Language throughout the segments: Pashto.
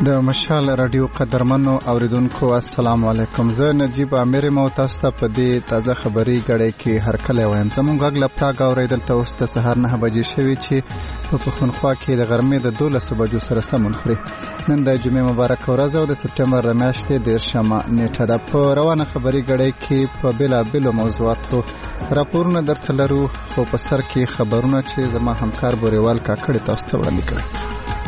د مشال رادیو قدرمنو اوریدونکو السلام علیکم. زه نجیب امیر مو تاسو ته په دې تازه خبري غړې کې هر کله وایم. زموږ غږ لپاره اوریدل تاسو ته سهار 9 بجې شوي چې په پښتونخوا کې د غرمې د 12 بجو سره سمون خوري. نن د جمعې مبارک ورځ او د سپټمبر میاشتې د شمه نیټه ده. په روانه خبري غړې کې په بېلابېلو موضوعاتو راپورونه درته لرو، خو په سر کې خبرونه چې زما همکار بوريوال کاکړ تاسو ته وړاندې کړي.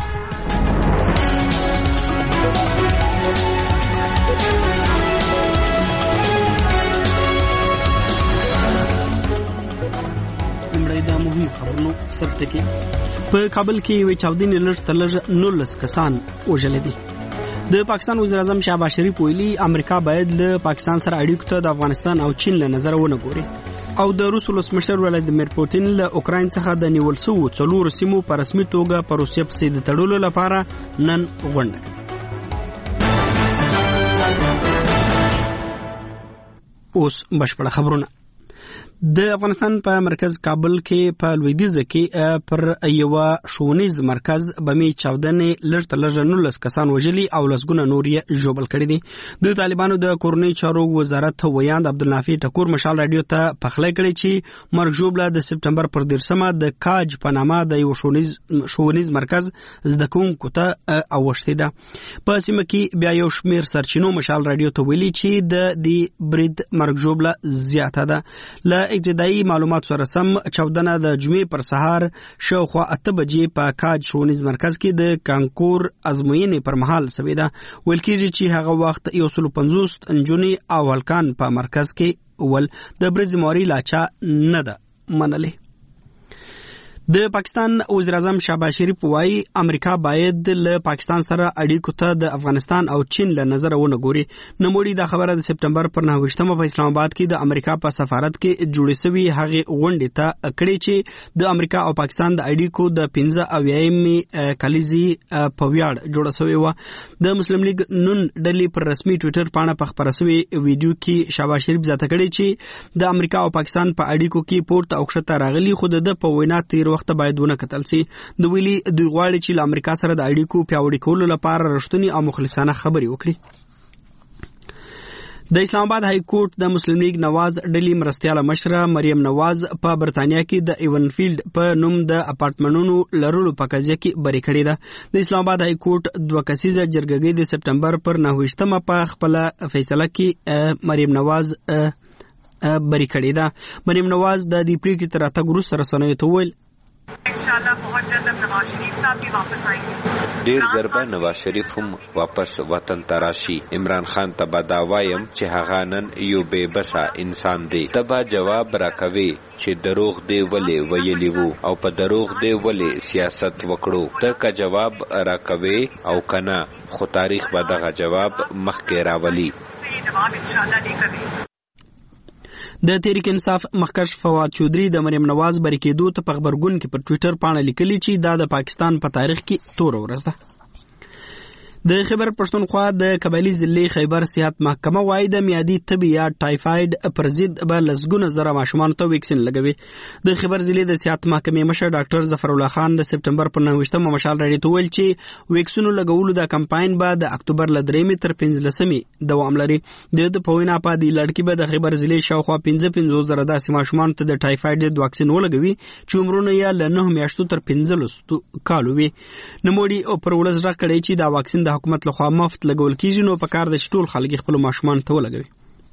په کابل کې وی چاودنې لږ تر لږه 19 کسان وژل دي. د پاکستان وزیر اعظم شهباز شریف ویلي امریکا باید له پاکستان سره اړیکو ته د افغانستان او چین له نظر ونه ګوري. او د روس ولسمشر ولادیمیر پوتین له اوکراین څخه د نیول شوو 4 سیمو په رسمي توګه په روسیه پسې د تړلو لپاره نن غونډه کوي. اوس بشپړ خبرونه. د افغانستان په مرکز کابل کې په لویدیځ کې پر یو ښوونیز مرکز بمي چاودنې لږ تر لږه 19 کسان وژلي او لسګونه نور یې ژوبل کړي دي. د طالبانو د کورنۍ چارو وزارت ویاند عبدالنافع ټکور مشال رادیو ته پخلی کړي چې مرګ ژوبله د سپټمبر پر 13 د کاج په نامه د یو ښوونیز مرکز زده کوونکو ته اوښتې ده. په سیمه کې بیا یو شمیر سرچینو مشال رادیو ته ویلي چې د دې برید مرګ ژوبله زیاته ده. له ابتدایي معلومات سره سم چاودنه د جمعې پر سهار شاوخوا 8 بجې په کاج ښوونیز مرکز کې د کانکور ازموینې پر مهال سوي ده. ویل کېږي چې هغه وخت 150 نجونې او هلکان په مرکز کې ول. د برید ذمهواري لا چا نه ده منلې. د پاکستان وزیر اعظم شهباز شریف وايي امریکا باید له پاکستان سره اړیکو ته د افغانستان او چین له نظر ونه ګوري. نوموړي دا خبره د سپټمبر پر 9 په اسلام آباد کې د امریکا په سفارت کې جوړې شوی هغه غونډې ته کړي چې د امریکا او پاکستان د اړیکو د 15 کلیزي په ویاړ جوړه شوی و. د مسلم لیگ نون ډلې پر رسمي ټوئیټر باندې په خبره شوی ویډیو کې شهباز شریف ذکر کړی چې د امریکا او پاکستان په اړیکو کې پورته او ښکته راغلي، خو د په وینا تیر وخت باید ونه کتل سي. د ویلي دوی غواړي چې له امریکا سره د اړیکو پیاوړي کولو لپاره رښتونی او مخلصانه خبرې وکړي. د اسلام آباد های کورټ د مسلم لیگ نواز ډلې مرستیاله مشره مریم نواز په برتانیا کې د ایونفیلډ په نوم د اپارټمنونو لرلو په قضیه کې بری کړې ده. د اسلام آباد های کورټ 2 کسیزه جرګه د سپټمبر پر 9 په خپل فیصله کې مریم نواز بری کړې ده. مریم نواز د دې پریکړې تر راتګ وروسته رسنیو ته وویل انشاءاللہ بہت جلد نواز شریف صاحب بھی واپس آئیں گے. ډیر ضربه نواز شریف هم واپس وطن تراشي. عمران خان ته به دا وایم چې هغه نن یو بے بسا انسان دی. تبا جواب راکوي چې دروغ دی ولې ویلی وو او په دروغ دی ولې سیاست وکړو. ته که جواب راکوي او کنا خو تاریخ به دغه جواب مخکې راولي. جواب انشاءاللہ لے کر د تحریک انصاف مخکش فواد چودري د مریم نواز بری کېدو ته په خبرګون کې پر ټوئیټر باندې لیکلي چې دا د پاکستان په تاریخ کې تور ورځ ده. د خیبر پښتونخوا د قبایلی ضلع خیبر صحت محکمه وايي د میادي تبي یا ټایفاید پر ضد به لسګونه زره ماشومان ته ویکسین لګوي. د خیبر ضلع د صحت محکمې مشر ډاکټر ظفر الله خان د سپټمبر پر 9 مشال راډیو ته ویل چې ویکسینو لګولو د کمپاین به د اکتوبر ل 3 تر 15 دوام لري. د پوینا په دی لړکی به د خیبر ضلع شاوخوا 15 زره داسې ماشومان ته د ټایفاید ضد واکسین ولګوي چې عمرونه یې له 9 میاشتو تر 15 کالو وي. نوموړي پر ولس راکړی چې دا واکسین د حکومت لخوا مفت لګول کیږي، نو په کار د ټول خلک خپل ماشومان ته ولګوي.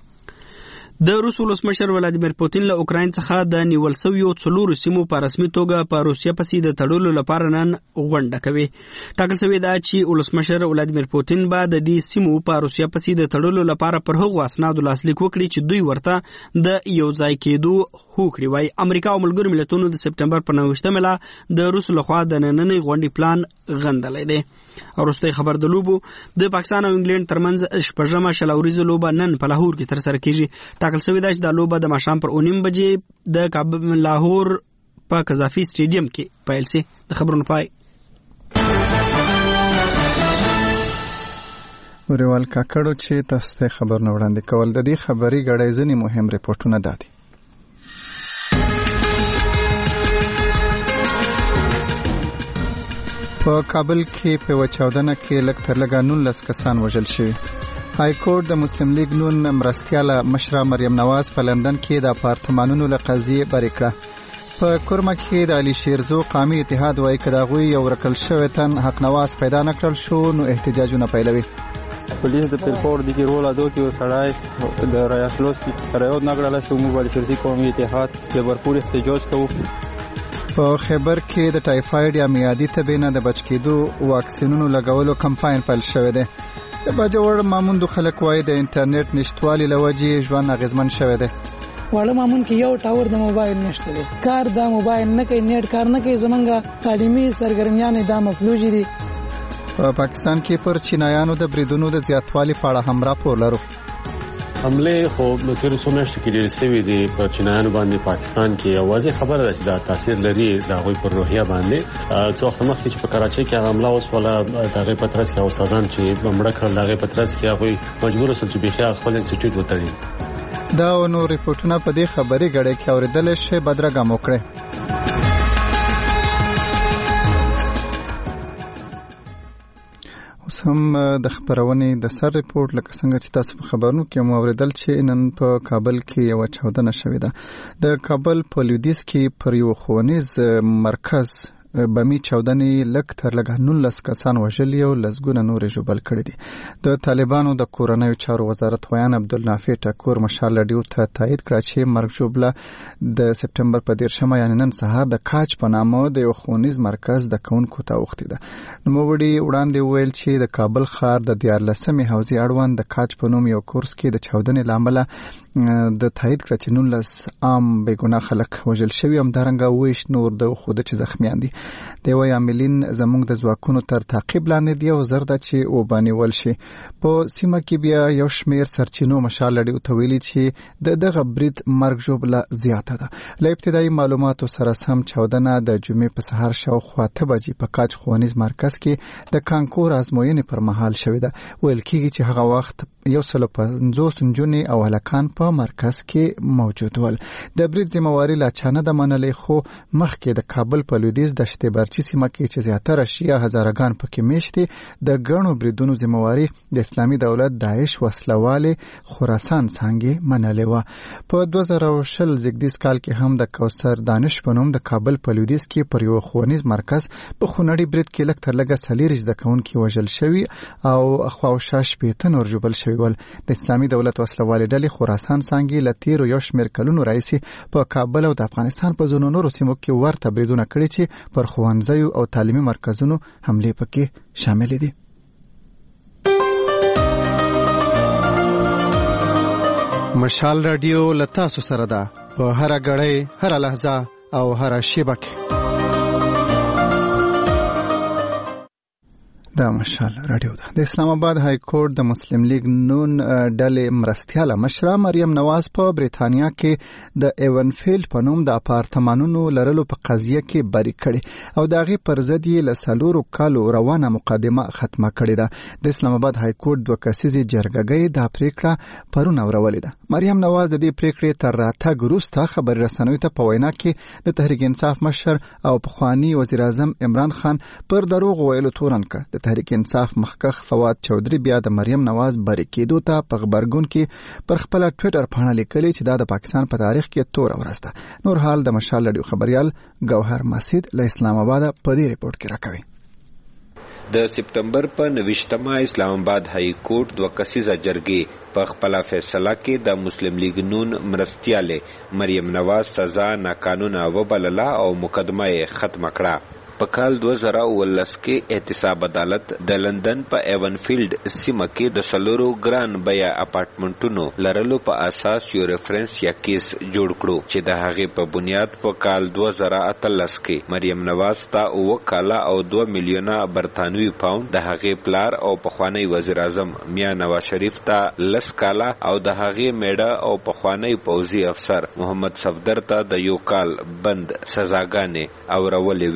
د روس ولسمشر ولادیمیر پوتین له اوکراین څخه د نیول شویو 4 سیمو په رسمي توګه په روسیه پسې د تړلو لپاره نن غونډه کوي. ټاکل شوی دا چې ولسمشر ولادیمیر پوتین به د دې سیمو په روسیه پسې د تړلو لپاره پر هغو اسنادو لاسلیک وکړي چې دوی ورته د یو ځای کېدو هوکړي وای. امریکا او ملګرو ملتونو د سپټمبر په 9 د روس لخوا د نننۍ غونډې پلان غندلی دی. وروستۍ خبر د لوبو. د پاکستان او انګلند ترمنځ شپږمه شلوریزه لوبه نن په لاهور کې ترسره کیږي. ټاکل شوی دا چې دا لوبه د ماښام پر 9 بجې د کابل لاهور په قذافي سټیډیم کې پیل شي. د خبرونو پای. ورېوال کاکړو چې تاسو ته خبرونه وړاندې کول. د دې خبري غړې ځنې مهم ریپورتونه دادي. په کابل کې په وچاودنه کې لږ تر لږه 19 کسان وژل شوي. های کورټ د مسلم لیگ نون مرستیاله مشره مریم نواز په لندن کې د اپارتمانونو له قضیې بری کړه. په کورما کې د علي شیرزو قومي اتحاد وایي که د هغوی یو ورکل شوی تن حق نواز پیدا نه کړل شو نو احتجاجونه پیلوي. پولیس د پیرپور د رول ادا کوي او سړی د رایاسلوس کې رایو نه کړل شو. موږ د شرطي قومي اتحاد د برپور احتجاج کوو. په خیبر کې د ټایفاید یا میادي تبې نه د بچ کېدو واکسینونو لګولو کمپاین پیل شوی دی. د باجوړ ماموندو خلک وایي د انټرنیټ نشټوالي له وجې ژوند اغېزمن شوی دی. واړه مامون کې یو ټاور د موبایل نشته دی. کار د موبایل نه کوي، نیټ کار نه کوي. زمونږ تعلیمي سرګرمیانې دا مفلوجې دي. په پاکستان کې پر چینایانو د بریدونو د زیاتوالي په اړه هم راپور لرو. حمله خو نو تر څو میاشتې کې ډېر سوي دي په چینایانو باندې. پاکستان کې اوازې خبره ده چې دا تاثیر لري د هغوی پر روحیه باندې. څو وخت مخکې چې په کراچۍ کې حمله وسوله د هغې په ترڅ کې استادان چې مړه کړل د هغې په ترڅ کې هغوی مجبور شول چې بیخي خپل انسټیټیوټ وتړي. دا نو ریپورټونه په دې خبري غړې کې اورېدل شي. بدرګه موکړه اوس هم د خبرونې د سر ریپورت لکه څنګه چې تاسو په خبرونو کې مو اوریدل چې نن په کابل کې یو چاودنه شوې ده. د کابل په لویدیځ کې پر یو ښوونیز مرکز بمی چاودنې لږ تر لږه 19 کسان وژلي او لسګونه نورې ژوبل کړي دي. د طالبانو د کورنیو چارو وزارت ویان عبدالنافع ټکور مشال لډیو ته تایید کړ چې مرګ ژوبله د سپټمبر په 13 یعنی نن سهار د کاج په نامه د یو ښوونیز مرکز د کونکو ته وختي ده. نوموړي وړاندې ویل چې د کابل ښار د 14مې حوزې اړوند د کاج په نوم یو کورس کې د چاودنې لامل د تایید کړ چې 19 عام بېګناه خلک وژل شوي. همدارنګه ویش نور د خوده چې زخمیان دي. د وی عاملین زموږ د ځواکونو تر تعقیب لاندې دی او زر ده چې وبانیول شي. په سیمه کې بیا یو شمیر سرچینو مشال لډیو ته ویلي چې دغه برید مرګ ژوبله زیاته ده. له ابتدایي معلوماتو سره سم چاودنه د جمعې په سهار شاوخوا 8 بجې په کاج ښوونیز مرکز کې د کانکور ازموینې پر مهال شوې ده. ویل کېږي چې هغه وخت 150 نجونې او هلکان په مرکز کې موجود ول. د برید ذمہواری لا چانه د منلې خو مخکې د کابل په لویدیځ د شتبرچی سیمه کې چې زیاتره شیعه هزارګان پکې میشتي د ګڼو بریدونو ذمہواری د اسلامي دولت داعش وسلواله خراسان څنګه منلې و. په 2020 زګدیز کال کې هم د کوثر دانش په نوم د کابل په لویدیځ کې پر یو ښوونیز مرکز په خونړي برید کې لږ تر لږه 40 زده کوونکي وژل شوي او خواوشا 80 نور ژوبل شوي ول. د اسلامي دولت وسلواله ډلې خراسان څنګه لتیر یو شمیر کلونو راځي په کابل او د افغانستان په ځینو نورو سیمو کې ورته بریدونه کړي چې پر ښوونځیو او تعلیمي مرکزونو حمله پکې شامل دي. مشال رادیو لتاسو سره ده په هر غړې هر لحظه او هر شیبه کې. دا مشال رادیو ده. د اسلام آباد های کورټ د مسلم لیگ نون ډلې مرستیاله مشره مریم نواز په بریتانیا کې د ایونفیلډ په نوم د اپارتمانونو لرلو په قضیه کې بری کړي او د هغې پر ضد یې له 4 کالو روانه مقدمه ختمه کړې ده. د اسلام آباد های کورټ 2 کسیزې جرګه دا پریکړه پرون اورولې ده. مریم نواز د دې پریکړې تر راتګ وروسته خبري رسنیو ته په وینا کې د تحریک انصاف مشر او پخوانی وزیر اعظم عمران خان پر دروغ ویلو تورن کړ. تحریک انصاف مخکخ فواد چودري بیا د مریم نواز بری کېدو ته په خبرګون کې پر خپل ټوئیټر باندې لیکلي چې دا د پاکستان په تاریخ کې تور ورسته. نور حال د مشال لډیو خبريال گوهر مسید له اسلام آباد په دې ریپورت کې راکوي. د سپټمبر په 29 اسلام آباد های کورټ 2 کسیزه جرګې په خپل فیصله کې د مسلم لیگ نون مرستیاله مریم نواز سزا ناقانونه وبلله او مقدمه یې ختم کړه. په کال 2019 کې احتساب عدالت د لندن په ایونفیلډ سیمه کې د سلورو ګران بیا اپارټمنټونو لرلو په اساس یو ریفرنس یا کیس جوړ کړو چې د هغې په بنیاد په کال 2018 کې مریم نواز ته 9 کاله او 2 میلیونه برطانوي پاوند، د هغې پلار او پخوانی وزیر اعظم میاں نواز شریف ته 10 کاله او د هغې میړه او پخوانی پوځي افسر محمد صفدر ته د 1 کال بند سزاګانې اورولې وې. نو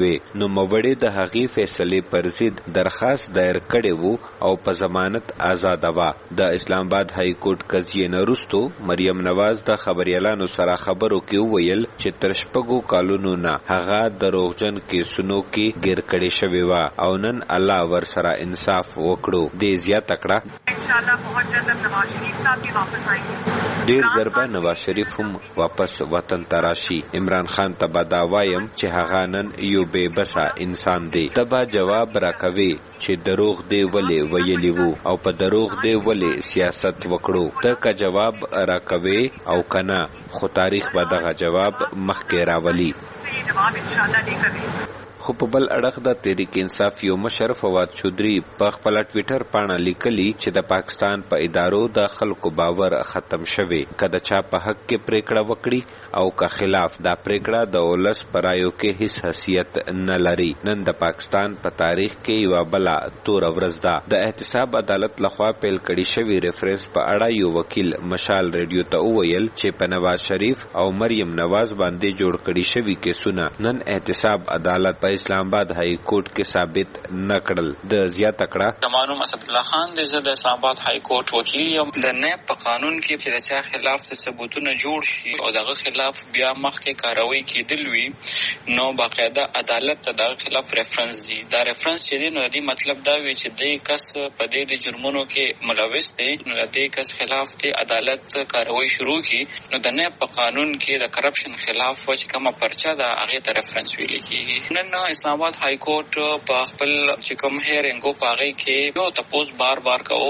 نوموړي د هغې فیصلې پر ضد درخواست دایر کړی وو او په ضمانت آزاد و. د اسلام آباد های کورټ قضیې نه وروستو مریم نواز د خبريالانو سره خبرو کې وویل چې تر 6 کالونو نه هغه دروغجن کیسونو کې ګیر کړی شوی و او نن الله ور سره انصاف وکړو. د زیات کړه इंशाल्लाह बहुत जल्द नवाज शरीफ साहब भी वापस आएंगे. ډیر ضربه نواز شریف هم واپس وطن تراشي. عمران خان ته به دا وایم چې هغه نن یو بے بسا انسان دی. تبا جواب راکوي چې دروغ دی ولې ویلی وو او په دروغ دی ولې سیاست وکړو. ته که جواب راکوي او کنا خو تاریخ به دغه جواب مخکې راولي. जवाब इंशाल्लाह लेकर देंगे. خو په بل اړخ د تحریک انصاف یو مشر فواد چودري په خپل ټوئیټر باندې لیکلي چې د پاکستان په ادارو د خلکو باور ختم شوی. کله چا په حق کې پریکړه وکړي او که خلاف دا پریکړه د ولس پرایو کې هیڅ حیثیت نه لري. نن د پاکستان په تاریخ کې یو بل تور ورځ ده. د احتساب عدالت لخوا پیل کړي شوی ریفرنس په اړه یو وکیل مشال ریډیو ته وویل چې په نواز شریف او مریم نواز باندې جوړ کړي شوی کیسونه نن احتساب عدالت په اسلام آباد های کورټ کې ثابت نکړل. د زیات کړه زمانو اسد الله خان د اسلام آباد های کورټ وکیل یم. د نیب په قانون کې چې د چا خلاف ثبوتونه جوړ شي او دغه خلاف بیا مخکې کاروي کېدل وي نو باقاعده عدالت ته دغه خلاف ریفرنس دی. دا ریفرنس چې دی نو د مطلب دا وی چې د کس په دې جرمونو کې ملوث دی نو د کس خلاف د عدالت کاروي شروع کی. نو د نیب په قانون کې د کرپشن خلاف چې کومه پرچا ده هغه ته ریفرنس ویل کیږي. نن اسلام آباد های کورټ په خپل چې کوم هیرنګو پاغي کې یو تاسو بار کوو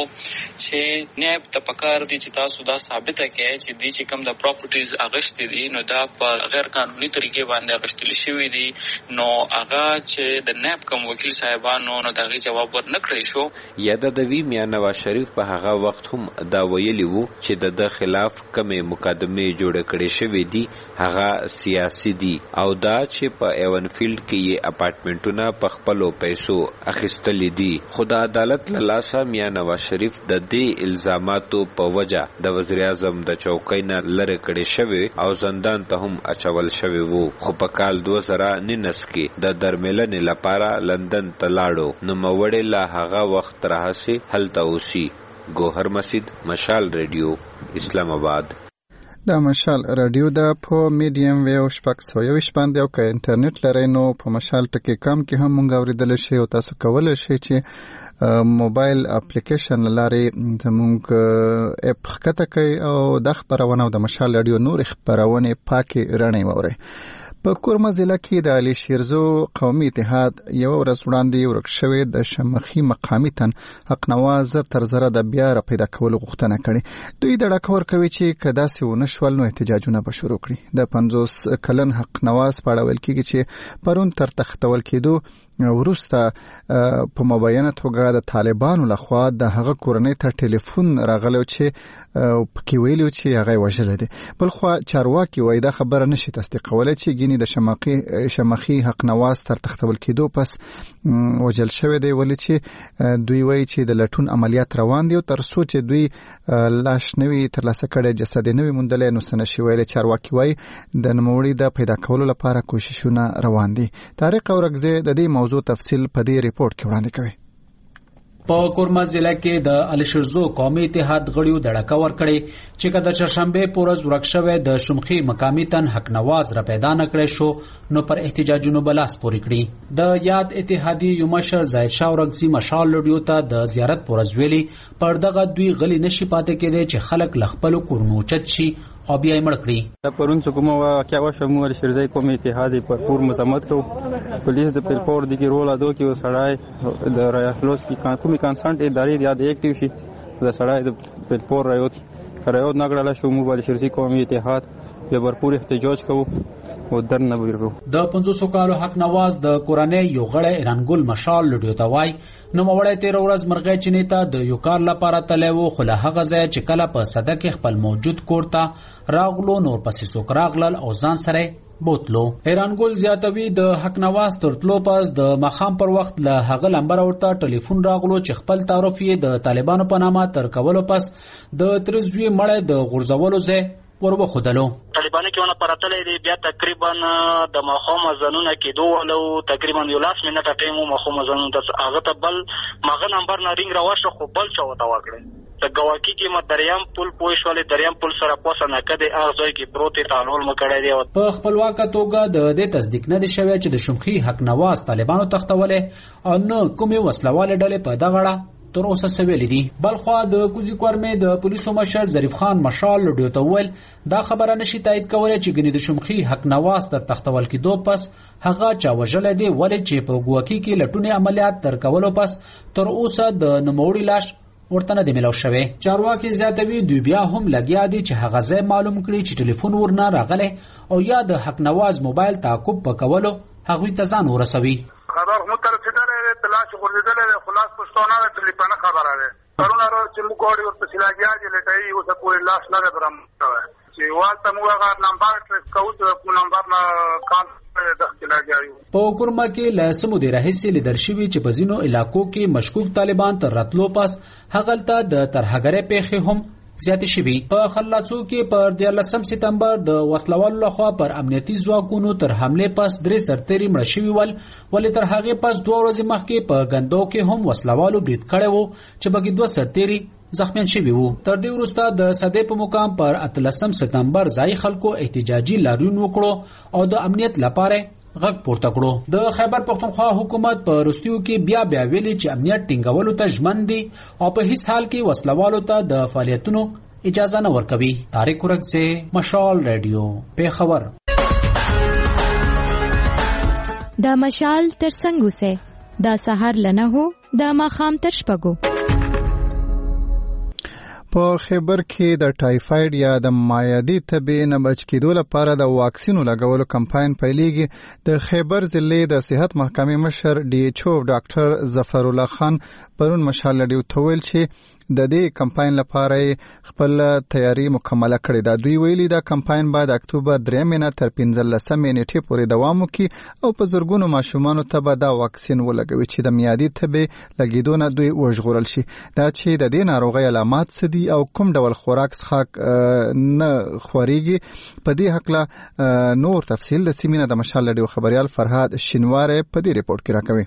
چې نیب ته پکار دي چې تاسو دا ثابت کړئ چې دې چې کوم د پراپرټیز اغشت دي نو دا په غیر قانوني طریقې باندې اغشتل شوی دي. نو هغه چې د نیب کوم وکیل صاحبانو نو دغه جواب ورنکړی شو. یاده د وی میا نواز شریف په هغه وخت هم دا ویلی وو چې د خلاف کومه مقدمه جوړ کړي شوی دي هغه سیاسي دي او دا چې په ایون فیلډ کې یې اپارټمنټونه په خپلو پیسو اخیستل دي. خدا عدالت له لاسه میا نواز شریف د دې الزاماتو په وجه د وزیر اعظم د چوکۍ نه لری کړي شوی او زندان ته هم اچول شوی وو. خو په کال 2019 کې د درملنې لپاره لندن ته لاړو. نو موړې لا هغه وخت راهسي هلته اوسي. ګوهر مسجد مشال ریډیو اسلام آباد. د مشال رادیو د په میډیم ویو شپږ 120 باندې او که انټرنیټ لرئ نو په مشال ټکی کام کې هم مونږ اوریدل شي او تاسو کولای شئ چې موبایل اپلیکیشن لارې زمونږ اپ ښکته کوي او د خبرونه او د مشال رادیو نور خبرونه پاکي رڼې ووري. په کورما ضلع کې د علي شیرزو قومي اتحاد یو ورځ وړاندې ورک شوی د شمخي مقامي تن حق نواز تر زره د بیا را پیدا کول غوښتنه کړي. دوی د ډاکور کوي چې کداسې ونه شول نو احتجاجونه به شروع کړي. د 50 کلن حق نواز په اړه ویل کېږي چې پرون تر تختول کېدو وروسته په مبینه توګه د طالبانو لخوا د هغه کورنۍ ته ټلیفون راغلی چې پکې ویلو چې هغه وژل دي. بل خو چارواکي وایي دا خبره نشي تصدیقولای چې ګینی د شمخي حق نواز تر تختول کېدو پس وژل شوی دی ولې چې دوی وایي چې د لټون عملیات روان دي او تر څو چې دوی لاش نوي ترلاسه کړي جسد نوي موندلې نو سن شي ویل چارواکي وایي د نوموړي د پیدا کولو لپاره کوششونه روان دي. طارق اورګزی د دې موضوع تفصیل په دې ریپورت کې وړاندې کوي. په کورما ضلع کې د علي شیرزو قومي اتحاد غړیو دړکه ورکړي چې کله چړشنبه پورز ورک شوه د شمخي مقامي تن حق نواز را پیدا نکړي شو نو پر احتجاجونو بلاس پوری کړي. د یاد اتحادی یو مشر زاید شاه ورغزي مشال لډیو ته د زیارت پورز ویلي پر دغه دوی غلي نشي پاتې کېدي چې خلک لخپل کورنو چت شي او بیا یې مړ کړي. پرون چې کومه واقعا وشوه موږ شیرزای قومي اتحاد پر پور مزمت کو پولیس د پیلپور د کی رول ادا کی وسړای د رایفلوس کی کومي کانسنټ ادارې یاد اکټیو شي د سړای د پیلپور رایوت نګړل شو موږ شیرزای قومي اتحاد به भरपूर احتجاج کوو او درنه ویرو. د 500 کالو حق نواز د کورنۍ یو غړی ایرانګل مشال لډیو ته وای نو موړی 13 ورځ مرغې چنیتا د یو کار لپاره تلو خو له هغه ځای چې کله په صده کې خپل موجود کوړتا راغلو نور پسې څوک راغلل او ځان سره بوتلو. ایرانګل زیاتوي د حق نواز ترتلو پس د مخام پر وخت له هغه لمبر ورته ټلیفون راغلو چې خپل تعارف یې د طالبانو په نامه تر کولو پس د ترزوی مړی د غرزولو ځای وروخدلو. طالبانو کې ونه پراتلې دی بیا تقریبا د مخوم ځنونه کې دوه لو تقریبا 10 منټه ټیم مخوم ځنونه د هغه ته بل مغه نمبر نه رینګ راوښه خو بل چا وته وکړي د گواکی کې مدریام پل پوښولې دریام پل سره پوسه نه کده هغه ځای کې پروتې تعامل مکړی دی. په خپلواکه توګه د دې تصدیق نه دی شوی چې د شمخي حق نواز طالبانو تختولې او نه کومې وسلواله ډلې په دغه اړه تر اوسه سویل دي. بلخوا د کوزي کورمې د پولیسو مشر ظریف خان مشال لډیو ته ویل دا خبره نشي تایید کولای چې ګنې د شمخي حق نواز تر تختول کېدو پس هغه چا وژل دی ولې چې په ګواکی کې لټونې عملیات تر کولو پس تر اوسه د نوموړي لاش ورته نه دی ملو شوی. چارواکي زیاتوي دوی بیا هم لګیا دي چې هغه ځای معلوم کړي چې ټلیفون ورنه راغلی او یا د حق نواز موبایل تعقب پکولو هغوی ته ځان ورسوي. خبر مو تر څه تلاش ورزيدل خلاص پښتون نه ټلیفون خبره ده پرونه چې موږ اوري ورته سلاګیا دي لټای اوس په لاس نه برم چې والته موږ هغه نمبر ټریس کوو په نمبر نه کان په کورما کې لاسمو د راهسي لیدل شوی چې په ځینو علاقو کې مشکوک طالبان تر راتلو پس هغلته د ترهګرې پیښې هم زیاتې شوي. په خلاصو کې پر 13 سپتمبر د وسلوالو لخوا پر امنیتي ځواکونو تر حمله پس 3 سرتېري مړه شوي ول ولې تر هغې پس 2 ورځې مخکې په غندو کې هم وسلوالو برید کړی وو چې بګي 2 سرتېري زخمیان شوي وو. تر دې وروسته د صدې په مقام پر 13 سپتمبر ځای خلکو احتجاجي لاریون وکړو او د امنیت لپاره غږ پورته کړو. د خیبر پختونخوا حکومت په رستیو کې بیا ویلي چې امنیت ټینګولو ته ژمن دي او په هیڅ حال کې وسلوالو ته د فعالیتونو اجازه نه ورکوي. طارق ورکزه، مشال رادیو، پیښور. دا مشال تر څنګه سه دا سحر لنه هو دا ماخام تر شپګو. په خیبر کې د ټایفاید یا د مایعدي تبې نه بچ کېدو لپاره د واکسینو لګولو کمپاین پیلېږي. د خیبر ضلع د صحت محکمې مشر ډي ایچ او ډاکټر ظفر الله خان پرون مشال لډیو ته ویل چې د دې کمپاین لپاره خپل تیاری مکمله کړې ده. دوی ویلي دا کمپاین باید اکتوبر 3 نه تر 15 نیټې پورې دوام وکړي او په زرګونو ماشومانو ته به دا واکسین ولګوي چې د میادي تبې لګیدو نه دوی وژغورل شي. دا چې د دې ناروغۍ علامات څه دي او کوم ډول خوراک څښاک نه خوريږي په دې حق نور تفصیل د سیمینه د مشال لډیو خبريال فرهاد شینواره په دې ریپورت کې راکوي.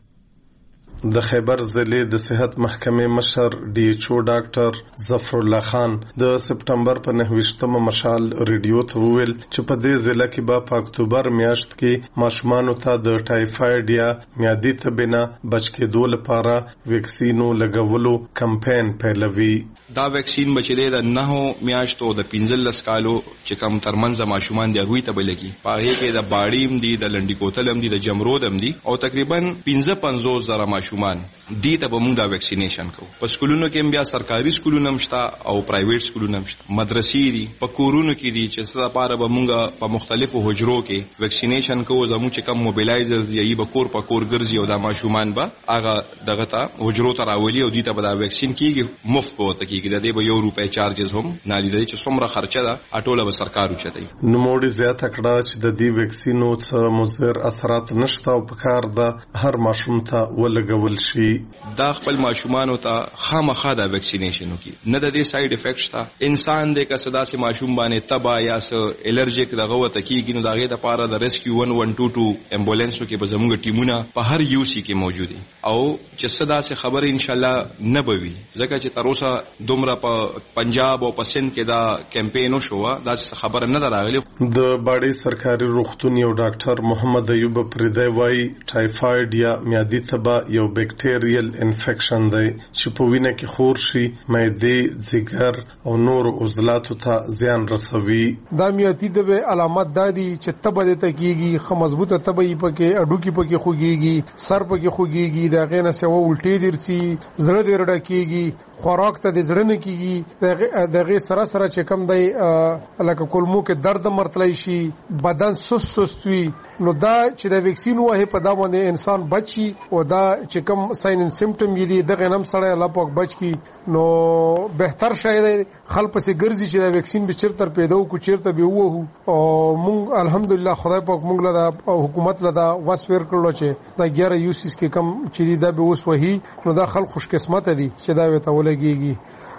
د خیبر ضلع د صحت محکمې مشر ډي ایچ او ډاکټر ظفر الله خان د سپټمبر په 9 مشال ریډیو ته وویل چې په دې ضلع کې به په اکتوبر میاشت کې ماشومانو ته د ټایفاید یا میادي تبې نه بچ کېدو لپاره ویکسینو لګولو کمپاین پیلوي. دا ویکسین بچی د 9 میاشتو د 15 کالو چې کم ترمنځ ماشومان دی روي ته بلګي پاره کې د باډیم دی د لنډی کوتلم دی د جمرودم دی او تقریبا 55 زره ماشومان دی ته به موږ دا ویکسینیشن کوو. په سکولونو کې بیا سرکاري سکولونه مشته او پرایویټ سکولونه مشته، مدرسې دي، په کورونو کې دي چې څه لپاره به موږ په مختلفو حجرو کې ویکسینیشن کوو. زموږ چې کم موبیلایزرز یې به کور په کور ګرځي او دا ماشومان به هغه دغه ته حجرو ته راولي او دې ته به دا ویکسین کیږي مفت به وته کیږي. د دې به ₹1 چارجز هم نه لیدل چې څومره خرچه ده اټوله به سرکار وچتای. نو موږ زیاته کړه چې د دې ویکسینو څخه مضر اثرات نشته او په کار ده هر ماشوم ته ولګول شي. دا خپل ماشومانو ته خامخا دا ویکسینیشن وکي نه د دې ساید افیکټس تا انسان دې کسدا سي ماشوم باندې تبا یا س الرجیک دغه وته کیږي نو دغه لپاره د ریسکیو 1122 امبولانسو کې به زموږ ټیمونه په هر یو سی کې موجود دي او چې صدا سي خبر ان شاء الله نه بوي ځکه چې تر اوسه دومره په پنجاب او په سند کې دا کمپاین شو دا خبر نه دراغلي. د باډي سرکاري روغتون یو ډاکټر محمد ایوب پردی وای ټایفاید یا میادي تبا یو بیکټیریل انفیکشن دی چې په وینه کې خور شي معدې، ځیګر او نور عضلاتو ته زیان رسوي. دا میادي د علامات دادي چې تبه د تکیږي خو مضبوطه تبه یې پکې اډو کې پکې خوږيږي سر پکې خوږيږي دا غینه سو الټي درسي زړه دې رډه کیږي خوراک ته د زړه نه کیږي دغه سره سره چې کم دی لکه کولمو کې درد مرتلی شي بدن سست وي. نو دا چې د ویکسین وه په دا باندې انسان بچي او دا چې کم ساين ان سیمټم دي دغه نم سره الله پاک بچ کی نو بهتر شاید خلک پسې ګرځي چې د ویکسین به چیرته پیدا کو چیرته به وو او مونږ الحمدلله خدای پاک مونږ له حکومت له دا واسفیر کړو چې دا 11 یوسیس کې کم چې دا به اوس وਹੀ نو دا خلک خوش قسمت دي چې دا وته ولګيږي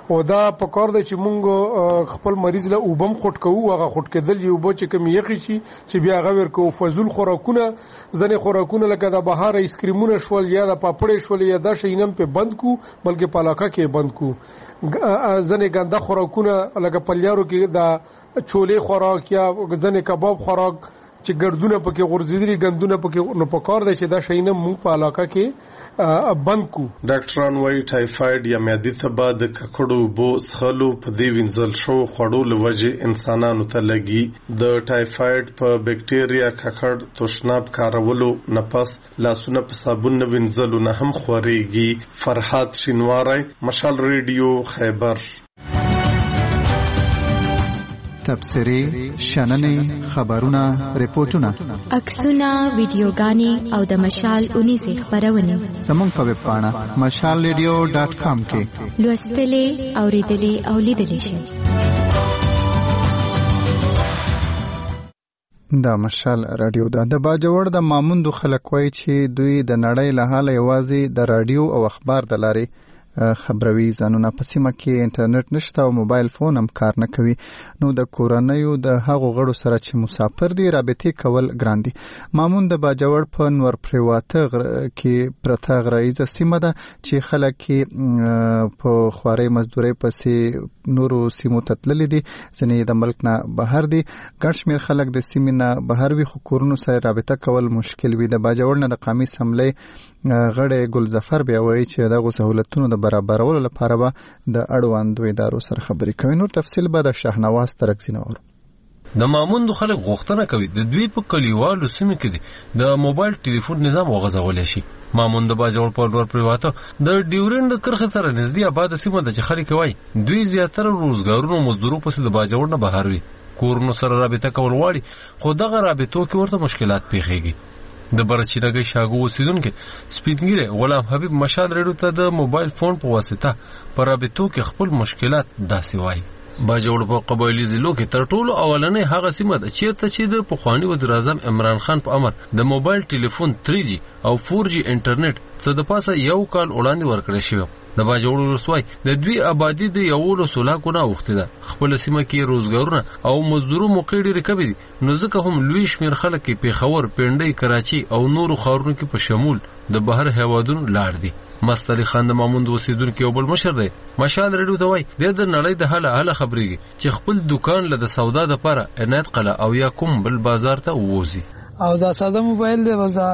او دا په کار دی چې مونږ خپل مریض له وبم خټ کوو هغه خټ کېدل یو به چې کوم یخی شي چې بیا هغه ورکو فزول خوراکونه ځنې خوراکونه لکه د بهار ایسکریمونه شول یا د پاپړې شول یا د شینم په بند کو بلکې پالاکا کې بند کو ځنې ګنده خوراکونه لکه پلیارو کې د چولې خوراک یا ځنې کباب خوراک چې ګردونه پکې غورځېدلي ګندونه پکې نو په کار دی چې دا شینم مونږ په علاقه کې بند کو. ډاکټران وايي ټایفاید یا معدې تبه د ککړو اوبو څښلو په دې وینځل شو خوړو له وجې انسانانو ته لګي. د ټایفاید په بکټیریا ککړ تشناب کارولو نه پس لاسونه په صابون نه وینځلو نه هم خوريږي. فرحات شینواری، مشال ریډیو، خیبر. تبصرې، شننې، خبرونه، ریپورتونه، عکسونه، ویډیوګانې او د مشال 19 خبرونه زموږ په ویب پاڼه mashalradio.com کې لوستلې، اوریدلې او لیدلې شئ. دا مشال رادیو ده. د باجوړ د ماموندو خلک وایي چې دوی د نړۍ له حاله یوازې د رادیو او اخبار د لارې خبروي ځانونه. په سیمه کې انټرنیټ نشته او موبایل فون هم کار نه کوي، نو د کورنیو د هغو غړو سره چې مسافر دي رابطې کول ګران دي. مامون د باجوړ په نور پریواته کې پرته غرایزه سیمه ده چې خلک په خواري مزدوري پسې نورو سیمو ته تللي دي، ځنې د ملک نه بهر دي. ګڼ شمېر خلک د سیمې نه بهر وي خو کورونو سره رابطه کول مشکل وي. د باجوړ نه د قومي اسمبلۍ غړی ګلظفر بیا وایي چې دغه سہولتونو د برابرولو لپاره به د اړوندو ادارو سره خبرې کوي. نور تفصیل به د شاهنواز ترکزی نور. د ماموندو خلک غوښتنه کوي د دوی په کلیوالو سیمو کې د موبایل ټلیفون نظام وغځول شي. ماموند د باجوړ په ډور پریواته د ډیورند کرخه سره نږدې آباد سیمه د خلک وایي دوی زیاتره روزګارونو مزدورو پسې د باجوړ نه بهر وي، کورونو سره رابطه کول غواړي خو دغه رابطو کې ورته مشکلات پیښیږي. د برچینګي شاګو اوسیدونکو سپینګری غلام حبیب مشال ریډیو ته د موبایل فون په واسطه پر رابطو کې خپل مشکلات داسې وایي. باجوړ په قبایلی ضلعو کې تر ټولو اولنې هغه سیمه ده چې د پخوانی وزیر اعظم عمران خان په امر د موبایل ټلیفون 3G او 4G انټرنیټ څه د پاسه یو کال وړاندې ورکړی شوی. د باجوړ ولسوالۍ د دوی آبادی د 1 لاکونه وخت ده. خپل سیمه کې روزګارونه او مزدورو موقع ډېرې کمې دي، نو ځکه هم لوی شمېر خلک کې پیښور، پنډۍ، کراچي او نورو ښارونو کې په شمول د بهر هیوادونو لاړ دي. مستعلی خان د ماموند اوسیدونکو یو بل مشر دی. مشال ریډیو ته وایي د نړۍ د حاله خبرېږي چې خپل دکان له د سودا لپاره عنایت قلعه او یا کوم بل بازار ته ووزي. او دا ساده موبایل دی، بس دا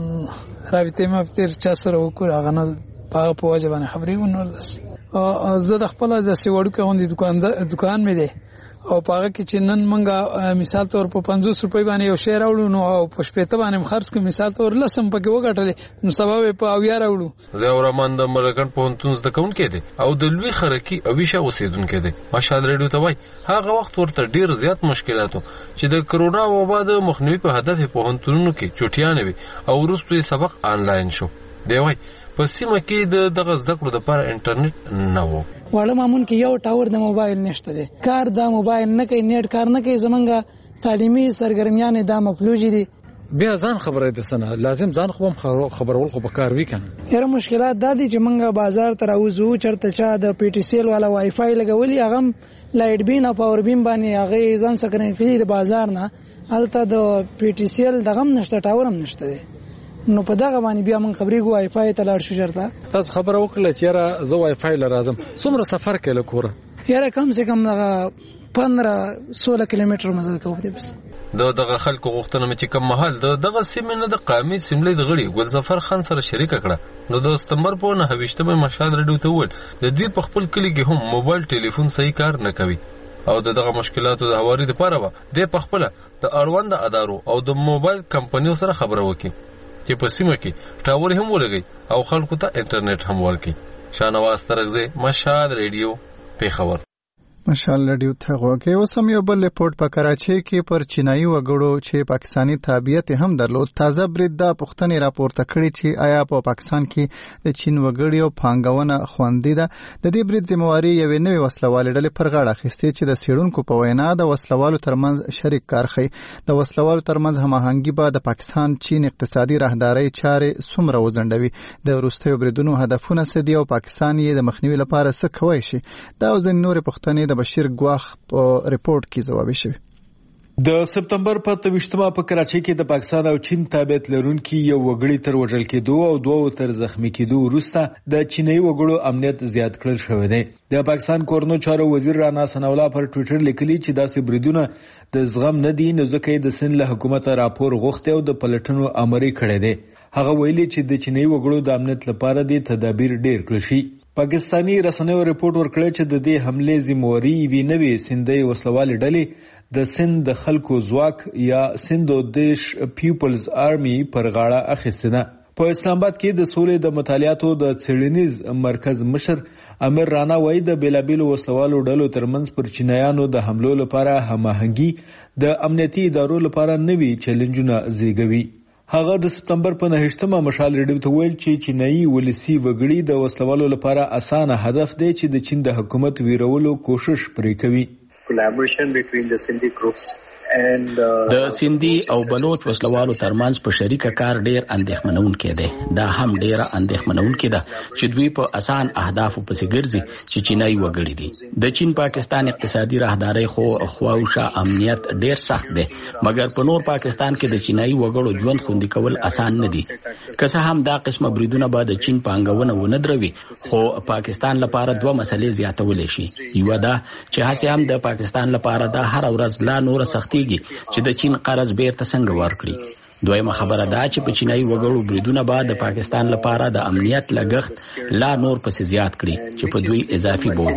رابطې مفتر چا سره وکړ هغه نه په پوهه باندې خبرې ونور داس. زه د خپل د سیوړو کې غوندي دکان مې دی او پاغه کې چې نن منګه مثال تور په 50 روپۍ باندې یو شی راوړو نو او په شپته باندې خرڅ کې مثال تور لسم پکې وګټلې نو سبب په اویا راوړو. زه اورمان د مرګن په هنتونز د کون کې دي او د لوی خرکی او ویشه اوسیدونکو دي. ماشال ریډیو ته وای هغه وخت ورته ډیر زیات مشکلاتو چې د کرونا وبا د مخنیوي په هدف په هنتونو کې چټیانه وي او وروسته سبق آنلاین شو. دی وای په سیمه کې دغه زده کړو لپاره انټرنیټ نه وو. وړه مامون کې یو ټاور د موبایل نشته دی، کار د موبایل نه کوي، نیټ کار نه کوي. زمونږ تعلیمي سرګرمیان د مفلوجي دي. بیا ځان خبره ده سنه لازم ځان خو خبرول خو به کار وی کنه. یاره مشکلات دا دي چې مونږه بازار ته راوځو چرته چا د پی ټی سی ال والا وای فای لګولي هغه لایټ بین او پاور بین باندې هغه ځان سکرین کړي د بازار نه الته د پی ټی سی ال دغه نشته، ټاور هم نشته دی. نو په دغه باندې بیا من خبرې وای فای ته لاړ شو. چرته تاسو خبره وکړه چې یاره زه وای فای لازم څومره سفر کله کوره؟ یاره کم سے کم 15-16 کیلومتر مزل کوم دی. بس دغه خلکو غوښتنه مې چې کوم محل دغه سیمه نه د قومي سیملې د غړي ګلظفر خان سره شریک کړه. نو د سپتمبر په 9 مشال ریډیو ته ول د دوی په خپل کلی کې هم موبایل ټلیفون صحیح کار نه کوي او دغه مشکلاتو د هواري لپاره د پخپله د اړوند ادارو او د موبایل کمپنیو سره خبره وکړي چې په سیمه کې ټاور هم ولګي او خلکو ته انټرنیټ هم ورکړي. شاهنواز ترکزی، مشال ریډیو، پیښور. مشال رادیو ته غوږی اوس هم یو بل ریپورت په کراچۍ کې پر چینایي وګړو چې پاکستانی تابعیت هم درلود تازه برید د پښتنې راپورته کړي چې آیا په پاکستان کې د چین وګړو پانګونه خوندي ده. د دې برید ذمہواری یو نوې وسلوالې ډلې پر غاړه اخیستې چې د سیړونکو په وینا د وسلوالو ترمنځ شریک کار کوي. د وسلوالو ترمنځ هماهنګي به د پاکستان چین اقتصادي راهدارۍ چارې څومره وځنډوي. د وروستیو بریدونو هدفونه څه دي او پاکستان یې د مخنیوي لپاره څه کوي شي. دا ځینې نورې پوښتنې د بشیر ګواخ په ریپورت کې ځواب شوی. د سپتمبر په 28مه په کراچۍ کې د پاکستان او چین تابعیت لرونکي یو وګړي تر وژل کېدو او دوه تر زخمی کېدو وروسته د چینایي وګړو امنیت زیات کړل شوی دی. د پاکستان کورنو چارو وزیر رانا ثناءالله پر ټوئیټر لیکلي چې داسې بریدونه د زغم نه دي نو ځکه د سند له حکومت راپور غوښتي او د پلټنو امر کړی دی. هغه ویلي چې د چینایي وګړو د امنیت لپاره د تدابیر ډیر کړل شي. پاکستانی رسنیو ریپورت ورکړی چې د دې حمله ذمہواری وی نوې سندي وسلوال ډلې د سند د خلکو ځواک یا سندو دیش پیپلز آرمی پر غاړه اخیسته. په اسلام آباد کې د سولې د مطالعاتو د څېړنیز مرکز مشر امیر رانا وایي د بیلابیلو وسلوالو ډلو ترمنځ پر چینایانو د حملو لپاره هماهنګي د امنیتي ادارو لپاره نوي چیلنجونه زیږوي. هغه د سپتمبر په 9مه مشال ریډیو ته ویل چې چینایي ولسی وګړي د وسلوالو لپاره اسانه هدف دی چې د چین د حکومت ویرولو کوشش پرې کوي. Collaboration between the Sindhi groups د سیندي او بلوچ وسلوالو ترمنځ په شریکه کار ډیر اندېښمنونکی دی. دا هم ډیره اندېښمنونکی ده چې دوی په اسان اهدافو پسې ګرځي چې چینایي وګړي دي. د چین پاکستان اقتصادي راهدارۍ خواوشا امنیت ډیر سخت دی مګر په نور پاکستان کې د چینایي وګړو ژوند خوندي کول اسان نه دي. که څه هم دا قسمه بریدونه به د چین پانګونه ونه دروي خو پاکستان لپاره دوه مسلې زیاتولی شي. یو دا چې هڅې هم د پاکستان لپاره دا هر ورځ لا نور سختي چې د چین قرض بیرته څنګه ورکړي. دویمه خبره دا چې په چینایي وګړو بریدونه به د پاکستان لپاره د امنیت لګښت لا نور پسې زیات کړي چې په دوی اضافي بور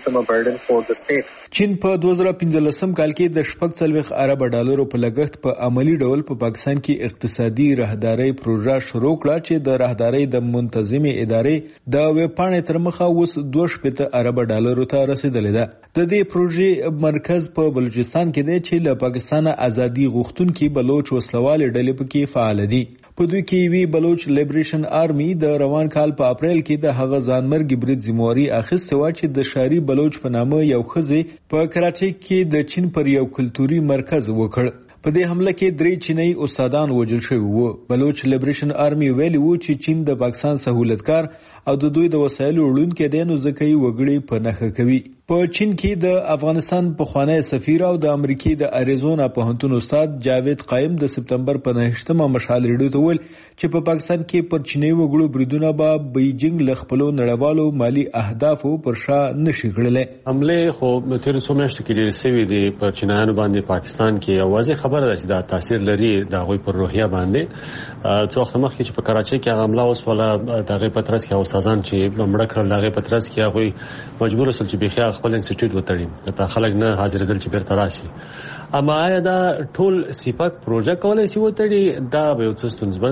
دی. چین په 2015 کال کې د 40 ارب ډالرو په لګښت په عملی ډول په پاکستان کې اقتصادي راهدارۍ پروژه شروع کړه چې د راهدارۍ د منتظمې ادارې د ویب پاڼې تر مخه اوس 2 ارب ډالرو ته رسیدلې ده. د دې پروژې مرکز په بلوچستان کې دی چې له پاکستان ازادي غوښتونکي بلوچ وسلوال ډلې پکې فعال دي. په دوی کې وی بلوچ لیبریشن آرمی د روان کال په اپریل کې د هغه ځانمرګي برید ذمہواری اخیسته و چې د شاری بلوچ په نامه یو ښځه په کراچۍ کې د چین پر یو کلتوري مرکز وکړ. په دې حمله کې 3 چینایي استادان وژل شوي وو. بلوچ لیبریشن آرمی ویلي وو چې چین د پاکستان سہولتکار او د دوی د وسایلو وړونکي دي نو ځکه یې وګړي په نخښه کوي. په چین کې د افغانستان پخوانی سفیر او د امریکای د اریزونا پوهنتون استاد جاوید قائم د سپتمبر په 9مه مشال ریډیو ته ویل چې په پاکستان کې پر چینایي وګړو بریدونه به بیجینګ له خپلو نړیوالو مالی اهدافو پر شا نشي کړلی. حمله خو تیر څو میاشتې کې ډېرې سوي دي په چینایانو باندې پاکستان کې اوازې خبره ده چې دا تاثیر لري د هغوی پر روحیه باندې. څو وخت مخکې چې په کراچۍ کې هغه حمله وسوله د هغې په ترڅ کې استادان چې مړه کړل د هغې په ترڅ کې هغوی مجبور شول چې بیخي خپل انسټیټیوټ وتړي ته خلک نه حاضرېدل چې بیرته راشي. اما آیا دا ټول سیپاک پروژه کولی شي وتړي؟ دا به یو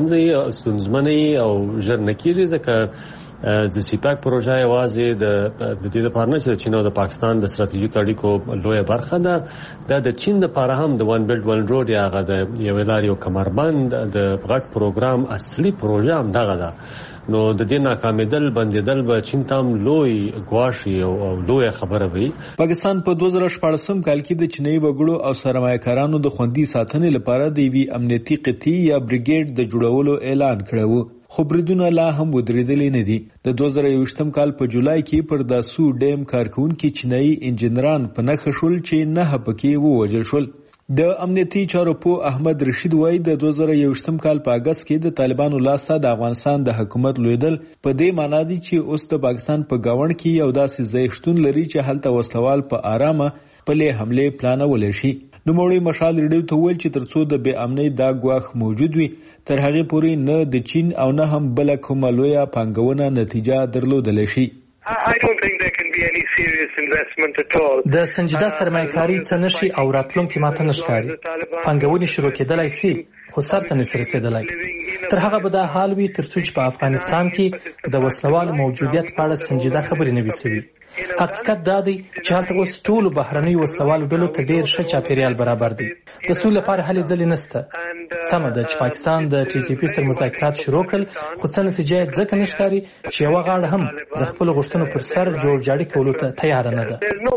څه ستونزمنې او ژر نه کېږي ځکه د سیپاک پروژه یوازې د دې لپاره نه چې د چین او د پاکستان د ستراتیژیک اړیکو لویه برخه ده. دا د چین لپاره هم د ون بیلټ ون روډ یا هغه د یوې لارې یو کمربند د غټ پروګرام اصلي پروژه هم دغه ده. نو د دې ناکامېدل بندېدل به چین ته هم لوی ګواښ او لویه خبره وي. پاکستان په 2014 کال کې د چینایي وګړو او سرمایه‌کارانو د خوندي ساتنې لپاره د یوې امنیتي قطعې یا بریګیډ د جوړولو اعلان کړی و. خو بریدونه لا هم ودرېدلې نه دي. د 2021 کال په جولای کې پر داسو ډیم کارکونکي چینایي انجنیران په نښه شول چې 9 پکې ووژل شول. د امنیتي چارو په احمد رشید وای د 2021 کال په اگست کې د طالبانو لاسته د افغانستان د حکومت لویدل په دې معنی دي چې اوس د پاکستان په گاوند کې یو داسې ځای شتون لري چې هلته وسلوال په آرامه پلې حمله پلانول شي. نو موري مشال ریډیو ته ویل چې ترڅو د بې امنۍ دا ګواښ موجود وي تر هغه پورې نه د چین او نه هم بل کومه لویه پانګونه نتیجه درلودل شي. د سنجیده سرمایه‌کاري څه نشي او راتلونکي ماته نشکاري. پانګونې شروع کېدلای شي خو سرته نشي رسېدلای. تر هغه به دا حال وي تر څو چې په افغانستان کې د وسلوالو موجودیت په اړه سنجیده خبرې نه وي شوي. حقیقت دا دی چې هلته اوس ټولو بهرنیو وسلوالو ډلو ته ډېر ښه چاپیریال برابر دی. د سولې لپاره هلې ځلې نشته. سمه ده چې پاکستان د TTP سره مذاکرات شروع کړل، خو څه نتیجه یې ځکه نه ښکاري چې یوه غاړه هم د خپلو غوښتنو پر سر جوړجاړي کولو ته تیاره نه ده.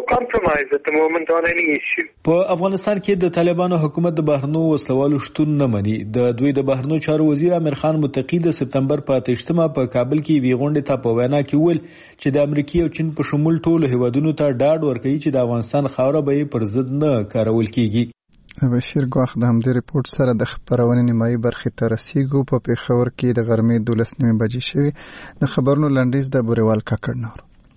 په افغانستان کې د طالبانو حکومت د بهرنیو وسلوالو شتون نه مني. د دوی د بهرنیو چارو وزیر امیر خان متقی د سپتمبر په 28 په کابل کې وی غونډې ته په وینا کې ویل چې د امریکا او چین په شمول ټولو هیوادونو ته ډاډ ورکوي چې د افغانستان خاوره به پر ضد نه کارول کیږي. بشیر ګواخ د همدې ریپورت سره د خبرونې نیمایي برخې ته رسیږو. په پیښور کې د غرمې 12 بجې شوې. د خبرونو لنډیز د بوریوال کاکړ نور.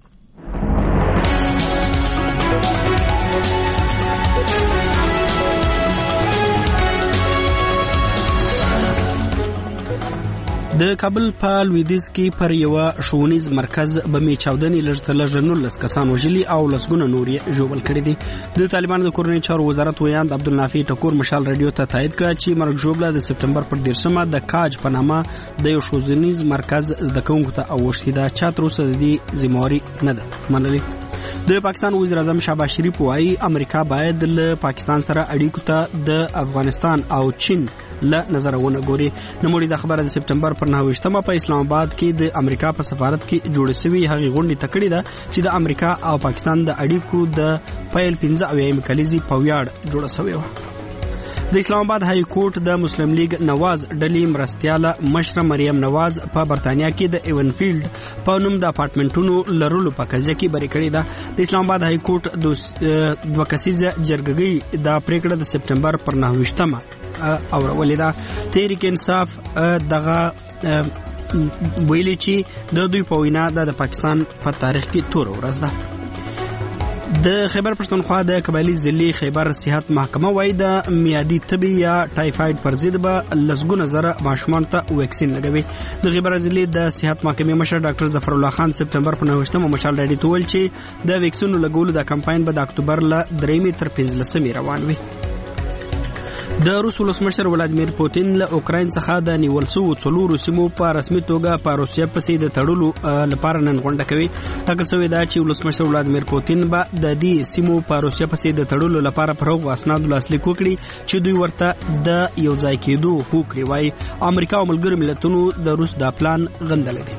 د کابل په لویدیځ کې پر یوه ښوونیز مرکز بمې چاودنې لږ تر لږه 19 کسان وژلي او لسګونه نور یې ژوبل کړي دي. د طالبانو د کورنۍ چارو وزارت ویاند عبدالنافع ټکور مشال رادیو ته تایید کړه چې مرګ ژوبله د سپتمبر پر 13 د کاج په نامه د یو ښوونیز مرکز زده کوونکو ته اوښتې ده. چا تر اوسه د دې ذمهواري نه ده منلې. د پاکستان وزیر اعظم شهباز شریف وايي امریکا باید له پاکستان سره اړیکو ته د افغانستان او چین له نظرونه ګوري. نوموړي د خبره د سپتمبر پر 29 په اسلام آباد کې د امریکا په سفارت کې جوړ شوی هغه غونډه تکړه ده چې د امریکا او پاکستان د اړیکو د پیل 15 کلیزي په ویاړ جوړ شوی و. د اسلام آباد های کورټ د مسلم لیگ نواز ډلې مرستیاله مشره مریم نواز په برتانیا کې د ایونفیلډ په نوم د اپارټمنټونو لرلو په قضیه کې بری کړی ده. د اسلام آباد های کورټ د دوه کسیزه جرګې د پریکړه د سپتمبر پر 29 اورولې ده. تحریک انصاف دغه ویلي چې د دوی په وینا د پاکستان په تاریخ کې تور ورځ ده. د خیبر پښتونخوا د قبایلی ضلع خیبر صحت محکمه وايي د میادي تبي یا ټایفاید پر ضد به لسګونه زره ماشومان ته ویکسین لګوي. د خیبر ضلع د صحت محکمې مشر ډاکټر ظفر الله خان سپتمبر په 29 مشال راډیو ته ویل چې د ویکسینو لګولو د کمپاین به د اکتوبر له 3 تر 15 روان وي. د روس ولسمشر ولادیمیر پوتین له اوکراین څخه د نیول شوو څلورو سیمو په رسمي توګه په روسیه پسې د تړلو لپاره نن غونډه کوي. ټاکل شوې ده چې ولسمشر ولادیمیر پوتین به د دې سیمو په روسیه پسې د تړلو لپاره پر هغو اسنادو لاسلیک وکړي چې دوی ورته د یو ځای کېدو هوکړې وایي. امریکا او ملګرو ملتونو د روس دا پلان غندلی دی.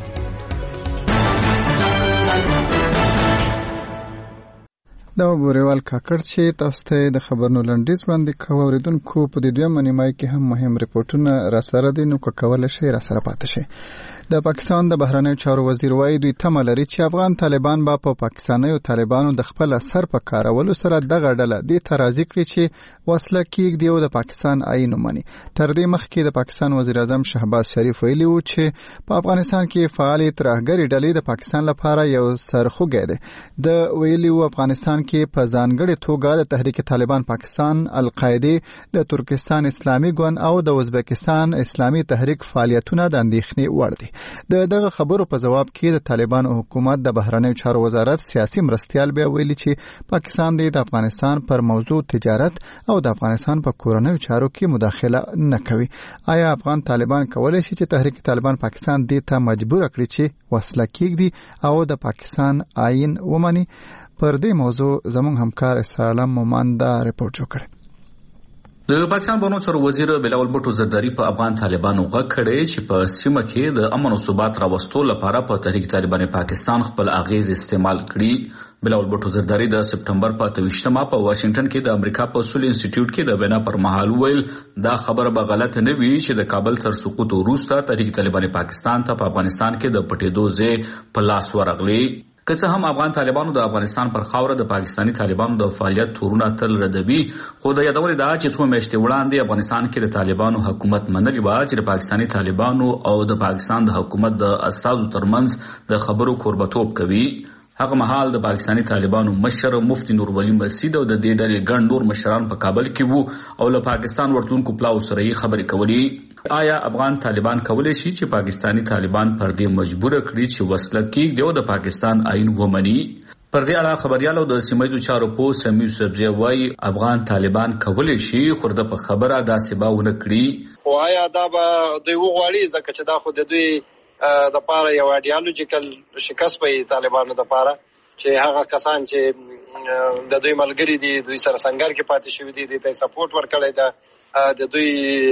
دا بوریوال کاکړ چې تاسو ته د خبرونو لنډیز وړاندې کوو. اوریدونکو په دې دویمه نیمایي کې هم مهم ریپورتونه را سره دي، نو کولی شئ را سره پاتې شئ. د پاکستان د بهرنیو چارو وزیر وايي دوی تمه لري چې افغان طالبان به په پاکستانیو طالبانو د خپل اثر په کارولو سره دغه ډله دې ته راضي کړي چې وسله کېږدي او د پاکستان آیین ومني. تر دې مخکې د پاکستان وزیر اعظم شهباز شریف ویلي و چې په افغانستان کې فعالې ترهګرې ډلې د پاکستان لپاره یو سرخوږی دی. د ویلي و افغانستان کې په ځانګړې توګه د تحریک طالبان پاکستان، القاعده، د ترکستان اسلامي ګوند او د ازبکستان اسلامي تحریک فعالیتونه د اندېښنې وړ دي. دغه خبرو په جواب کې د طالبانو حکومت د بهرنیو چارو وزارت سیاسي مرستیال بیا ویلي چې پاکستان د افغانستان پر موضوع تجارت او د افغانستان په کورنیو چارو کې مداخله نه کوي. آیا افغان طالبان کولی شي چې تحریک طالبان پاکستان دې ته مجبور کړي چې وسله کېږدي او د پاکستان آیین ومني؟ پر دې موضوع زموږ همکار اسرائیل مومند ریپورت جوړ کړ. د پاکستان بهرنیو چارو وزیر بلاول بټو زرداری په افغان طالبانو غږ کړی چې په سیمه کې د امن او ثبات راوستلو لپاره په تحریک طالبان پاکستان خپل اغیز استعمال کړي. بلاول بټو زرداری د سپتمبر په 28 په واشنگټن کې د امریکا په سول انسټیټیوټ کې د بنا پر مهال ویل دا خبره به غلط نه وي چې د کابل تر سقوط وروسته تحریک طالبان پاکستان ته په افغانستان کې د پټېدو ځای په لاس ورغلی. که څه هم افغان طالبانو د افغانستان پر خاوره د پاکستانی طالبانو د فعالیت تورونه تل ردوي، خو د یادولې ده چې څو میاشتې وړاندې افغانستان کې د طالبانو حکومت منلې وه چې د پاکستانی طالبانو او د پاکستان د حکومت د استازو ترمنځ د خبرو کوربتوب کوي. هغه مهال د پاکستانی طالبانو مشر مفتی نور ولی مسجد او د دې ډلې ګڼ نور مشران په کابل کې وو او له پاکستان ورتلونکو پلاو سره یې خبرې کولې. آیا افغان طالبان کولی شي چې پاکستانی طالبان پر دې مجبور کړي چې وسله کېږدي او د پاکستان آیین ومني؟ پر دې اړه خبريالو د سیمه چارو په سمي سبزی وايي افغان طالبان کولی شي خورده په خبره داسې باونه کړي. او آیا دا به دوی وغواړي ځکه چې دا خو د دوی د پاره یو ایډیالوژیکل شکست په طالبانو د پاره چې هغه کسان چې د دوی ملګری دي دوی سره سنگر کې پاتې شوي دي د سپورټ ورکړی ده د دوی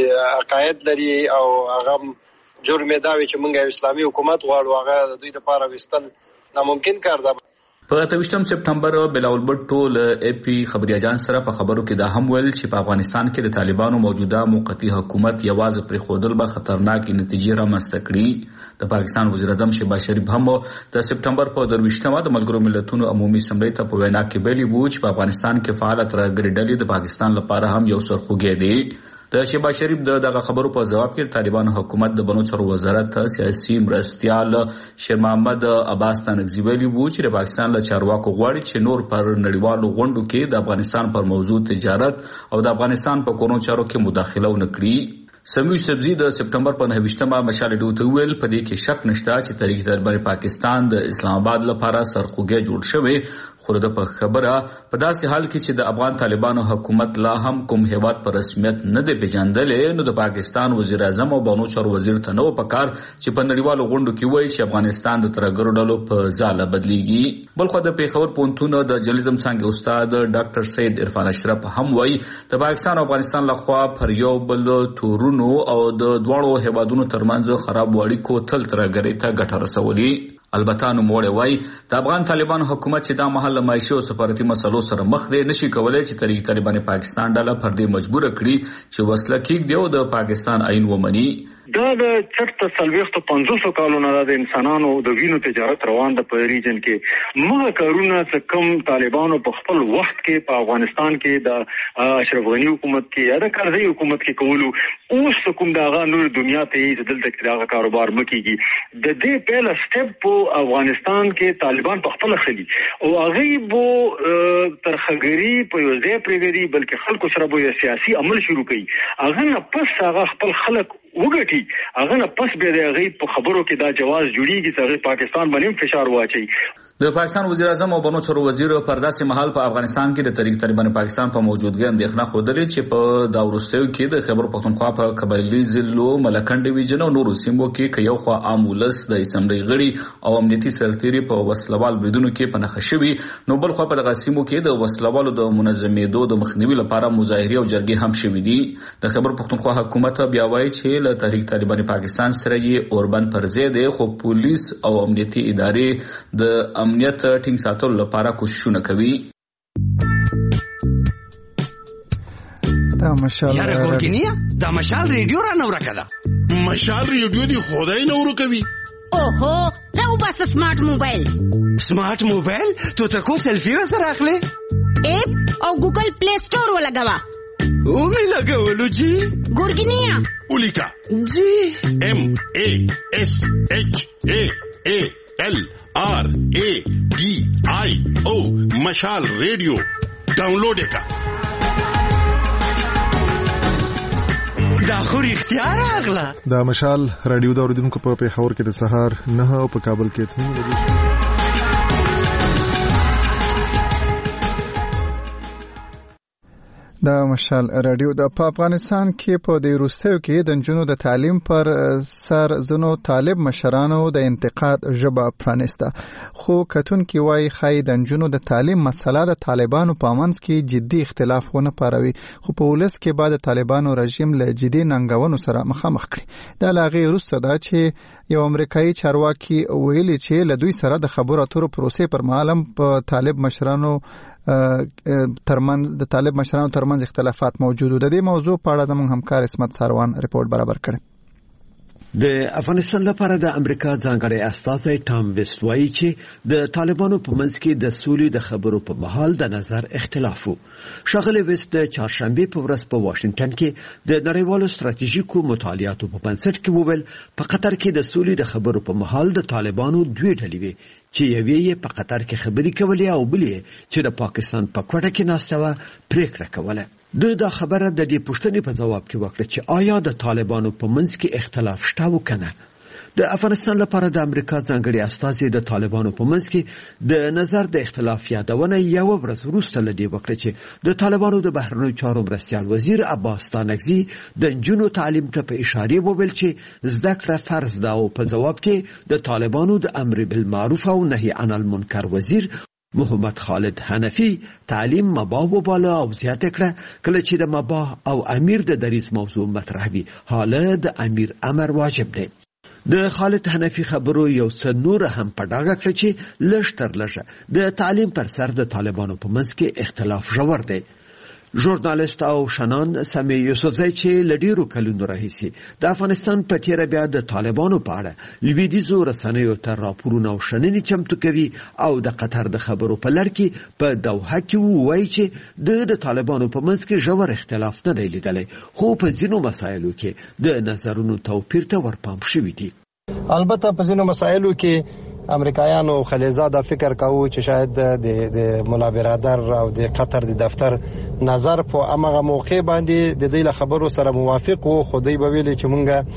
عقاید لري او هغه جرم دا وي چې موږ اسلامي حکومت غواړو هغه د دوی لپاره وستل ناممکن کار ده. په 28 سپټمبر بلاول بټو له اي پی خبري اجانس سره په خبرو کې دا هم ویل چې په افغانستان کې د طالبانو موجوده موقتی حکومت یوازې پر خودل به خطرناکې نتیجې رامنځته کړي. د پاکستان وزیر اعظم شهباز شریف هم د سپټمبر په 23مه د ملګرو ملتونو عمومي اسمبلی ته په وینا کې ویلي وو چې په افغانستان کې فعال ترهګري ډلې د پاکستان لپاره هم یو سرخوږی دی. د شهباز شریف دغه خبرو په جواب کې طالبان حکومت د بنو چارو وزارت سیاسي مرستيال شیر محمد عباس تنگزی ویلي وو چې د پاکستان له چارواکو غواړي چې نور پر نړیوالو غونډو کې د افغانستان پر موضوع تجارت او د افغانستان په کورونو چارو کې مداخله ونه کړي. سمیع سبزی د سپټمبر په 29مه مشال ډوته ویل په دې کې شک نشته چې تحریک طالبان پاکستان د اسلام آباد لپاره سرخوږی جوړ شوی خو د خبره په داسې حال کې چې د افغان طالبانو حکومت لا هم کوم هیواد پر رسمیت نه دی پیژندلې نو د پاکستان وزیر اعظم او بانو چارو وزیر ته نو پکار چې په نړیوالو غونډو کې وایي چې افغانستان د ترهګرو ډلو په ځاله بدلیږي. بلخو د پیښور پونتون د جرنالیزم څنګه استاد ډاکټر سید عرفان اشرف هم وایي د پاکستان او افغانستان لخوا پر یو بل تورونو او د دواړو هیوادونو ترمنځ خراب اړیکو تل ترهګرۍ ته ګټه رسولي. البته نو موړ وای د افغان طالبان حکومت چې دا محل معاشي او سفارتي مسلو سره مخ دی نشي کولای چې تحریک طالبان پاکستان ډله پر دې مجبور کړي چې وسله کېږدي او د پاکستان عین ومني. دا د چرته 40-50 کالونو د انسانانو د وینو تجارت روان د په ریجن کې موږ کارونه چې کوم طالبانو په خپل وخت کې په افغانستان کې د اشرف غنی حکومت کې یا د کرزی حکومت کې کولو اوس کوم دغه نور دنیا ته یې دلته کې دغه کاروبار مکیږي د دې پهل سټپ په افغانستان کې طالبان په خپل خلی او هغه بو ترخګری په یو ځای پرګری بلکې خلکو سره به سیاسي عمل شروع کړي هغه نه پس هغه خپل خلک وګټي هغه نه پس به د هغه په خبرو کې دا جواز جوړیږي چې پاکستان باندې فشار واچي. د پاکستان وزیر اعظم او بنو چارو وزیر پر داسې محل په افغانستان کې د تحریک طالبان پاکستان په موجودګۍ اندېښنه خوده چې په دا ورستیو کې د خیبر پختونخوا په قبایلی ضلعو ملکنډ ډیویژن او نورو سیمو کې یو خوا عام ولس د اسمبلی غړي او امنیتي سرتیري په وسلوال بریدونو کې پنهخ شوي نو بل خوا په دغه سیمو کې د وسلوالو د منظمېدو د مخنیوي لپاره مظاهرې او جرګې هم شوي دي. د خیبر پختونخوا حکومت بیا وایي چې له تحریک طالبان پاکستان سره یې اوربند پر ضد خو پولیس او امنیتي ادارې د امنیت ټینګ ساتلو لپاره کوششونه کوي. دا مشال یاره ګورګینیا دا مشال ریډیو را نور کړه مشال ریډیو دی خدای نور کوي. اوهو راو بس سمارټ موبایل تو ته کو سلفي سره اخلي اپ او ګوګل پلی سٹور ولګوا او می لګولو جی ګورګینیا اولیکا جی MASHALRADIO مشال ریڈیو ډاونلوډ کا دا خو اختیار اغلا دا مشال رادیو د اوریدونکو په پیښور کې د سهار 9 او په کابل کې 3 بجې د مشال رادیو د افغانستان کې په د روستیو کې د جنونو د تعلیم پر سر زنو طالب مشرانو د انتقاد ژبه پرانسته خو کتون کې وای خای د جنونو د تعلیم مسله د طالبانو په منځ کې جدي اختلافونه پاروي خو په ولس کې بعد طالبانو رژیم له جدي ننګونو سره مخامخ کړي. دا لاغي روسته دا چې یو امریکایي چارواکي ویلي چې له دوی سره د خبرو اترو پروسې پر معلم په طالب مشرانو ترمنځ اختلافات موجود و. د دې موضوع په اړه زموږ همکار اسمت ساروان ریپورت برابر کړی. د افغانستان لپاره د امریکا ځانګړی استازی ټام ویسټ وایي چې د طالبانو په منځ کې د سولې د خبرو په مهال د نظر اختلاف وو. ښاغلی ویسټ د چهارشنبې په ورځ په واشنگټن کې د نړیوالو ستراتیژیکو مطالعاتو په بنسټ کې وویل په قطر کې د سولې د خبرو په مهال د طالبانو دوه ډلې وي چې یوې په قطر کې خبرې کولې او بلې چې د پاکستان په کوټه کې ناسته وه پریکړه کوله. دا خبره د دې پوښتنې په جواب کې وکړه چې آیا د طالبانو په منځ کې اختلاف شته و کنه. د افغانستان لپاره د امریکا ځانګړي استازي د طالبانو په منځ کې د نظر د اختلاف یادونه یو ورځ وروسته لدی وکړه چې د طالبانو د بهرنیو چارو مرستیال وزیر عباس تانگزی د نجونو تعلیم ته په اشاره وویل چې زده کړه فرض ده او په جواب کې د طالبانو د امر بالمعروف او نهي عن المنکر وزیر محمد خالد حنفي تعلیم مباح وباله او زیاته کړه کله چې د مباح او امیر د دریز موضوع مطرح وي حاله د امیر امر واجب دی. د خالد حنفي خبرو یو څه نور هم په ډاګه کړ چې لږ تر لږه د تعلیم پر سر د طالبانو په منځ کې اختلاف ژور دی. ژورنالیست او شنان سمی یوسفزی چې لډیرو کلونو راهیسي د افغانستان په تیره بیا د طالبانو په اړه لویدیځو رسنیو ته راپورونه او شننې چمتو کوي او د قطر د خبرو په لړ کې په دوحه کې وایي چې د طالبانو په منځ کې ژور اختلاف نه دی لیدلی خو په ځینو مسایلو کې د نظرونو توپیر ته ورپام شوي دي. البته په ځینو مسایلو کې امریکایانو خلیزاده فکر کاوه چې شاید د مولا برادر او د قطر د دفتر نظر په هغه موقع باندې د دې خبرو سره موافق وو خو دوی به ویل چې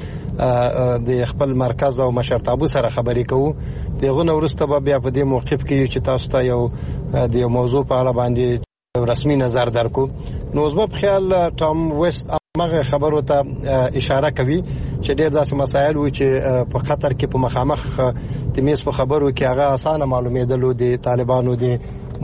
مونږه د خپل مرکز او مشرتابو سره خبرې کوو دغه نورسته به بیا په دې موقف کې چې تاسو ته یو د موضوع په اړه باندې رسمي نظر درکو. نو زما په خیال ټام ویست هغه خبرو ته اشاره کوي چې ډېر داسې مسایل و چې په قطر کې په مخامخ د میز په خبرو کې هغه اسانه معلومېدلو د طالبانو د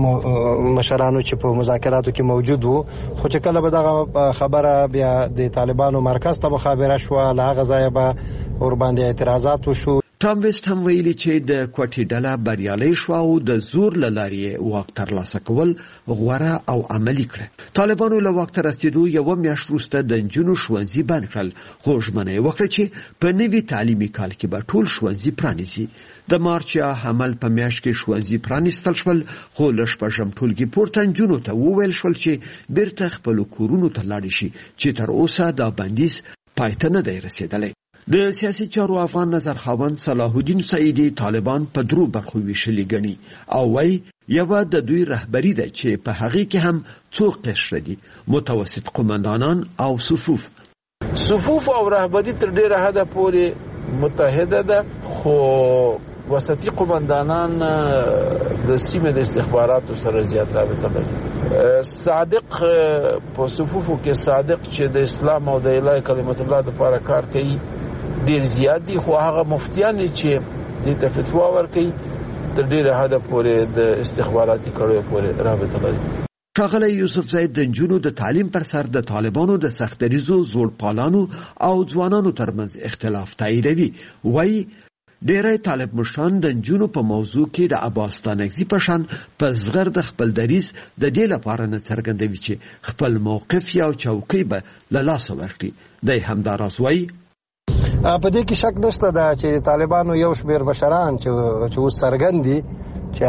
مشرانو چې په مذاکراتو کې موجود وو خو چې کله به دغه خبره بیا د طالبانو مرکز ته مخابره شوه له هغه ځایه به ورباندې اعتراضات وشو. ټام ویسټ هم ویلي چې د کوټې ډله بریالۍ شوه او د زور له لارې واک ترلاسه کول غوره او عملي کړه. طالبانو له واک ته رسېدو یوه میاشت وروسته د نجونو ښوونځي بند کړل خو ژمنه یې وکړه چې په نوي تعلیمي کال کې به ټول ښوونځي پرانیزي. د مارچ یا حمل په میاشت کې ښوونځي پرانیستل شول خو له شپږم ټولګي پورته نجونو ته وویل شول چې بیرته خپلو کورونو ته لاړې شي چې تر اوسه دا بندیز پای ته نه دی رسېدلی. د سیاسي چارو افغان نظرخواند صلاح الدین سعیدي طالبان په درو برخو ویشلي ګڼي او وایي یوه د دوی رهبري ده چې په هغې کې هم څو قشره دي متوسط قمندانان او صفوف او رهبري تر ډیره حده پورې متحده ده خو وسطي قمندانان د سیمې د استخباراتو سره زیات رابطه لري. صادق په صفوفو کې صادق چې د اسلام او د الهي کلمت الله لپاره کار کوي ډیر زیات دي خو هغه مفتیان چې د فتوا ورکوي تر ډیره حده پورې د استخباراتي کړیو پورې رابطه لري. ښاغلی یوسف زید د نجونو د تعلیم پر سر د طالبانو د سختدریزو زوړپالانو او ځوانانو ترمنځ اختلاف تاییدوي. وایي ډیری طالب مشران د نجونو په موضوع کې د عباس ستانکزي په شان په زغر د خپل دریځ د دې لپاره نه څرګندوي چې خپل موقف یا چوکۍ به له لاسه ورکړي. دی همداراز وایي په دې کې شک نشته ده چې طالبانو یو شمېر مشران چې اوس څرګند دي چې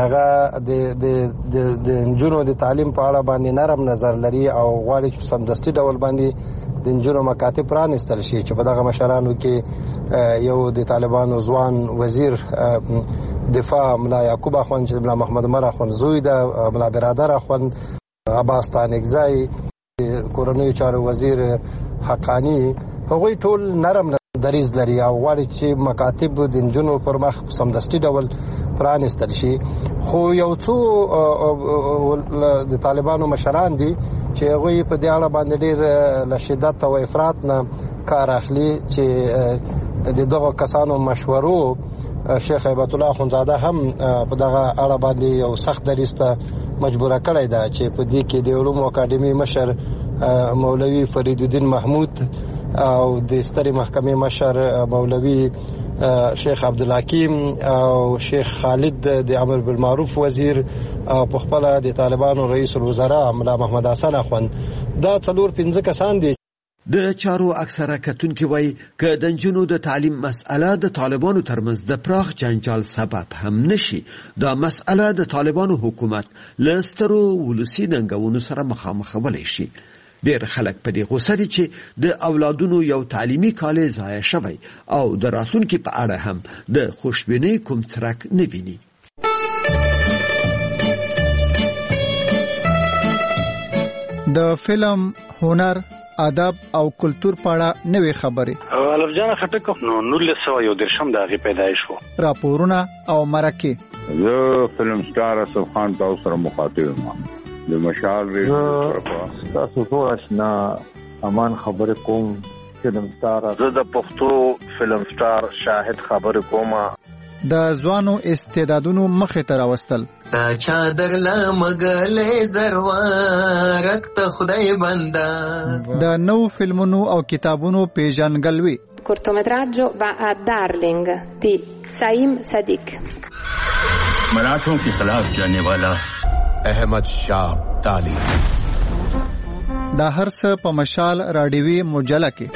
هغه د نجونو د تعلیم په اړه باندې نرم نظر لري او غواړي چې سمدستي ډول باندې د نجونو مکاتب پرانیستل شي چې په دغه مشرانو کې یو د طالبانو ځوان وزیر دفاع ملا یعقوب اخوند چې ملا محمد عمر اخوند زوی ده ملا برادر اخوند عباس ستانکزی کورنیو چارو وزیر حقانی هغوی ټول نرم دریځ لري او غواړي چې مکاتب د نجونو پر مخ سمدستي ډول پرانیستل شي. خو یو څو د طالبانو مشران دي چې هغوی په دې اړه باندې ډېر له شدت او افراط نه کار اخلي چې د دغه کسانو مشورو شیخ هیبت الله اخوندزاده هم په دغه اړه باندې یو سخت دریځ ته مجبوره کړی ده چې په دې کې د علومو اکاډمي مشر مولوي فرید الدین محمود او د سترې محکمې مشر مولوي شیخ عبدالحکیم او شیخ خالد د امر بالمعروف وزیر او په خپل د طالبانو رئیس الوزراء ملا محمد حسن اخوند دا 4-5 کسان دي. د چارو اکثره کتونکي وایي که د نجونو د تعلیم مسأله د طالبانو ترمنځ د پراخ جنجال سبب هم نشي دا مسأله د طالبانو حکومت له سترو ولسي ننګونو سره مخامخولی شي. ډېر خلک په دې غوسه دي چې د اولادونو یو تعلیمي کال ضایع شوی او د راتلونکي په اړه هم د خوشبینۍ کوم څرک نه ویني. د فلم، هنر، ادب او کلتور په اړه نوې خبرې. الف جان خټک نو 1913 د هغې پیدایش و. راپورونه او مرکې. زه فلم سټار اسف خان تاسو سره مخاطب یم. د مشال ریډیو تاسو ټول آشنا امان خبرې کوم. فلم سټار زه د پښتو فلم سټار شاهد خبرې کوم. د ځوانو استعدادونو مخې ته راوستل تا چادر لمغلې زروارک ته خدای بندا. د نو فلمونو او کتابونو پیژنګلوي. cortometraggio va a Darling di Saim Sadiq. मराठों के खिलाफ जाने वाला अहमद शाह अब्दाली. دا هر څه په مشال راډیوي مجله کې.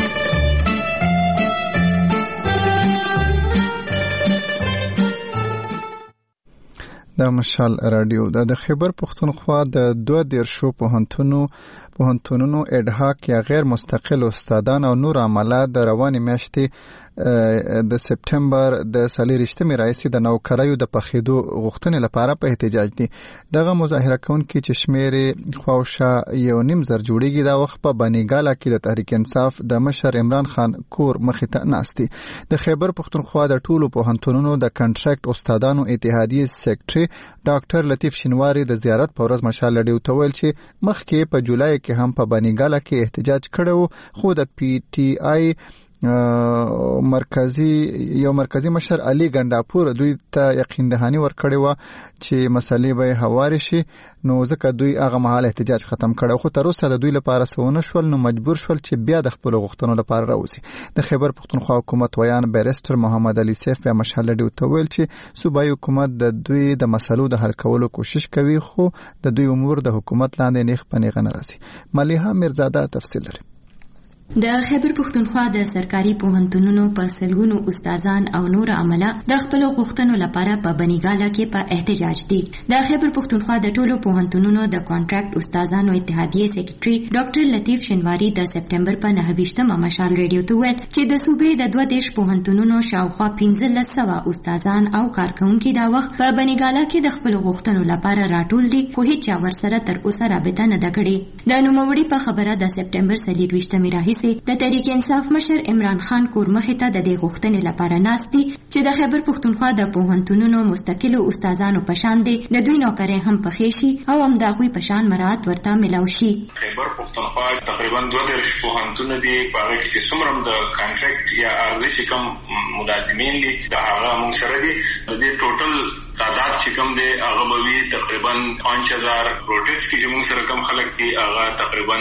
د مشال رادیو د خیبر پښتونخوا د 12 پوهنتونونو اډهاک یا غیر مستقل استادان او نور عمله د رواني میاشتې د سپټمبر د 23 رئیس د نوکریو د پخېدو غوښتنې لپاره په احتجاج دي. دغه مظاهره کوونکي چې شمېر خواوشا 1.5 جوړیږي دا وخت په بنیګاله کې د تحریک انصاف د مشر عمران خان کور مخې ته ناستي. د خیبر پښتونخوا د ټولو پوهنتونونو د کنټراکټ استادانو اتحادیې سیکریټري ډاکټر لطیف شینواری د زیارت په ورځ مشال رادیو ته ویل چې مخکې په جولای کې هم په بنیګاله کې احتجاج کړو، خو د پی ټی آی مرکزی مشر علي ګنداپور دوی ته یقین دهانی ورکړی و چې مسلې به هواري شي، نو ځکه دوی هغه مهال احتجاج ختم کړو، خو تر اوسه د دوی لپاره سونه شول، نو مجبور شول چې بیا د خپل غوښتنو لپاره راوځي. د خیبر پښتونخوا حکومت ویان بیرستر محمد علي سیف په مشال ډیو ته ویل چې صوبایي حکومت د دوی د مسلو د حل کولو کوشش کوي، خو د دوی امور د حکومت لاندې نیخ پنیغه نه راځي. ملیحه میرزاده تفصیل لري. د خیبر پښتونخوا د سرکاري پوهنتونونو په سلګونو استادان او نور عمله د خپل غوښتنو لپاره په بنیګاله کې په احتجاج دي. د خیبر پښتونخوا د ټولو پوهنتونونو د کنټراکټ استادانو اتحادیې سیکریټري ډاکټر لطیف شینواری د سپټمبر په 29مه مشال ریډیو ته ویل چې د صوبې د 12 پوهنتونونو شاوخوا 1500 استادان او کارکونکي دا وخت په بنیګاله کې د خپل غوښتنو لپاره راټول دي، خو هیڅ ورسره تر اوسه رابطه نه ده کړې. د نوموړي په خبره د سپټمبر 23مه راهیسې د تحریک انصاف مشر عمران خان کور مخې ته د دې غوښتنې لپاره ناستي چې د خیبر پښتونخوا د پوهنتونونو مستقلو استادانو په شان دي د دوی نوکرۍ هم پخې شي او هم د هغوی په شان مراعات ورته ملاو شي. خیبر پښتونخوا تقریبا 12 پوهنتونونه دي، په هغه کې چې څومره د کانټراکټ یا عرضي چې کوم ملازمین دي د هغه موږ سره دي، د ټوټل تعداد چې کوم دی هغه به وي تقریبا 5000. پروټیست کې چې موږ سره کوم خلک دي هغه تقریبا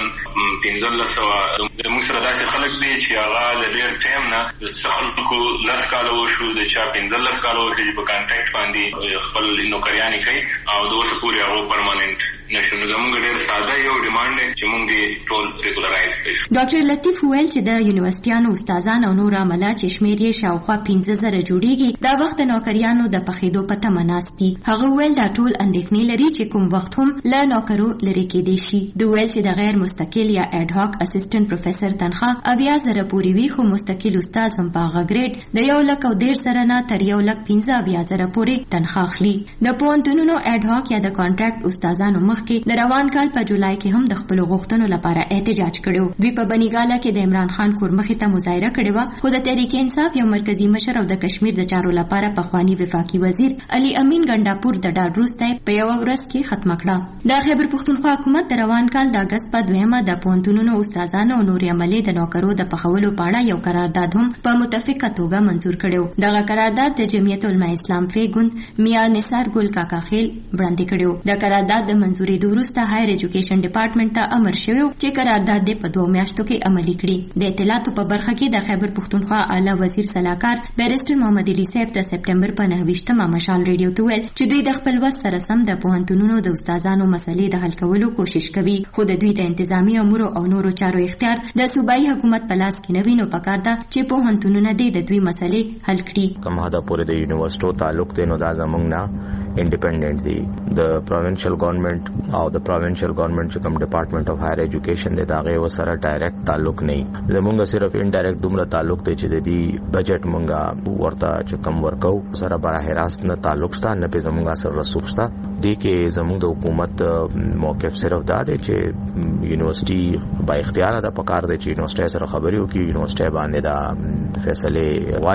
1500. موږ سره داسې خلک دي چې هغه د ډېر ټایم نه د خلکو 10 کاله وشو، د چا 15 کاله وشو چې په کانټراکټ باندې خپل نوکریانې کوي او د اوسه پورې هغه پرماننټ نشو. نو زموږ ډېر ساده یو ډیمانډ دی چې موږ یې ټول ریګولرایز کړو. ډاکټر لطیف ویل چې د یونیورسيټیانو استادان او نور عمله چې شمېر یې شاوخوا 15000 جوړیږي دا وخت د نوکریانو د پخېدو په تمه ناستي. هغه ویل دا ټول اندېښنې لري چې کوم وخت هم له نوکرو لرې کېدی شي. دوی ویل چې د غیر مستقل یا اډ هاک اسسټنټ پروفیسور تنخواه 80000 پورې وي، خو مستقل استاد هم په هغه ګریډ د 1,10,000 سره نه تر 1,15,000 پورې تنخواه اخلي. د پوهنتونونو اډ هاک یا د کانټراکټ استادانو مخکې د روان کال په جولای کې هم د خپل غوښتنو لپاره احتجاج کړو. دوی په بنیګاله کې د عمران خان کور مخې ته مظاهره کړې وه، خو د تحریک انصاف یو مرکزی مشر او د کشمیر د چارو لپاره پخوانی وفاقي وزیر علي امین ګنداپور د ډاډ وروسته په یو ورځ کې ختمه کړه. د خیبر پښتونخوا حکومت د روان کال د اګست په 2مه د پوهنتونونو استادانو او نورې عملې د نوکرو د پخولو په اړه یو قرارداد هم په متفقه توګه منظور کړو. دغه قرارداد د جمعیت العلماء اسلام فیګوند میا نثار ګل کاکا خیل وړاندې کړو. د قرارداد د منظوري وروسته هایر ایجوکیشن ډپارټمنټ ته امر شوی چې قرارداد د په 2 میاشتو کې عملي کړي. د اطلاعاتو په برخه کې د خیبر پښتونخوا اعلی وزیر صلاحکار بیرستر محمد علي سیف د سپټمبر په 29مه مشال ریډیو ته ویل چې دوی د خپل وس سره سم د پوهنتونونو د استادانو مسلې د حل کولو کوشش کوي، خو د دوی د انتظامی امور او نورو چارو اختیار د صوبایي حکومت په لاس کې نه وي، نو پکار ده چې پوهنتونونه د دوی مسلې حل کړي. کوم هدا پورې د یونیورسيټو تعلق دی نو دا زمونږ نه independent دی. د provincial government او د provincial government چې کوم department of higher education دی دا غي وسره ډایرکټ تعلق نه. زمونږ صرف indirect دومره تعلق دی چې د دې بجټ مونږه ورته چې کوم ورکو سره براه راست نه تعلق شته، نه به زمونږ سره رسوب شته. دې کې زمونږ د حکومت موقف صرف دا دی چې یونیورسيټي با اختیار ده، پکار دی چې یونیورسيټي سره خبرې وکړي، یونیورسيټي باندې دا فیصله والی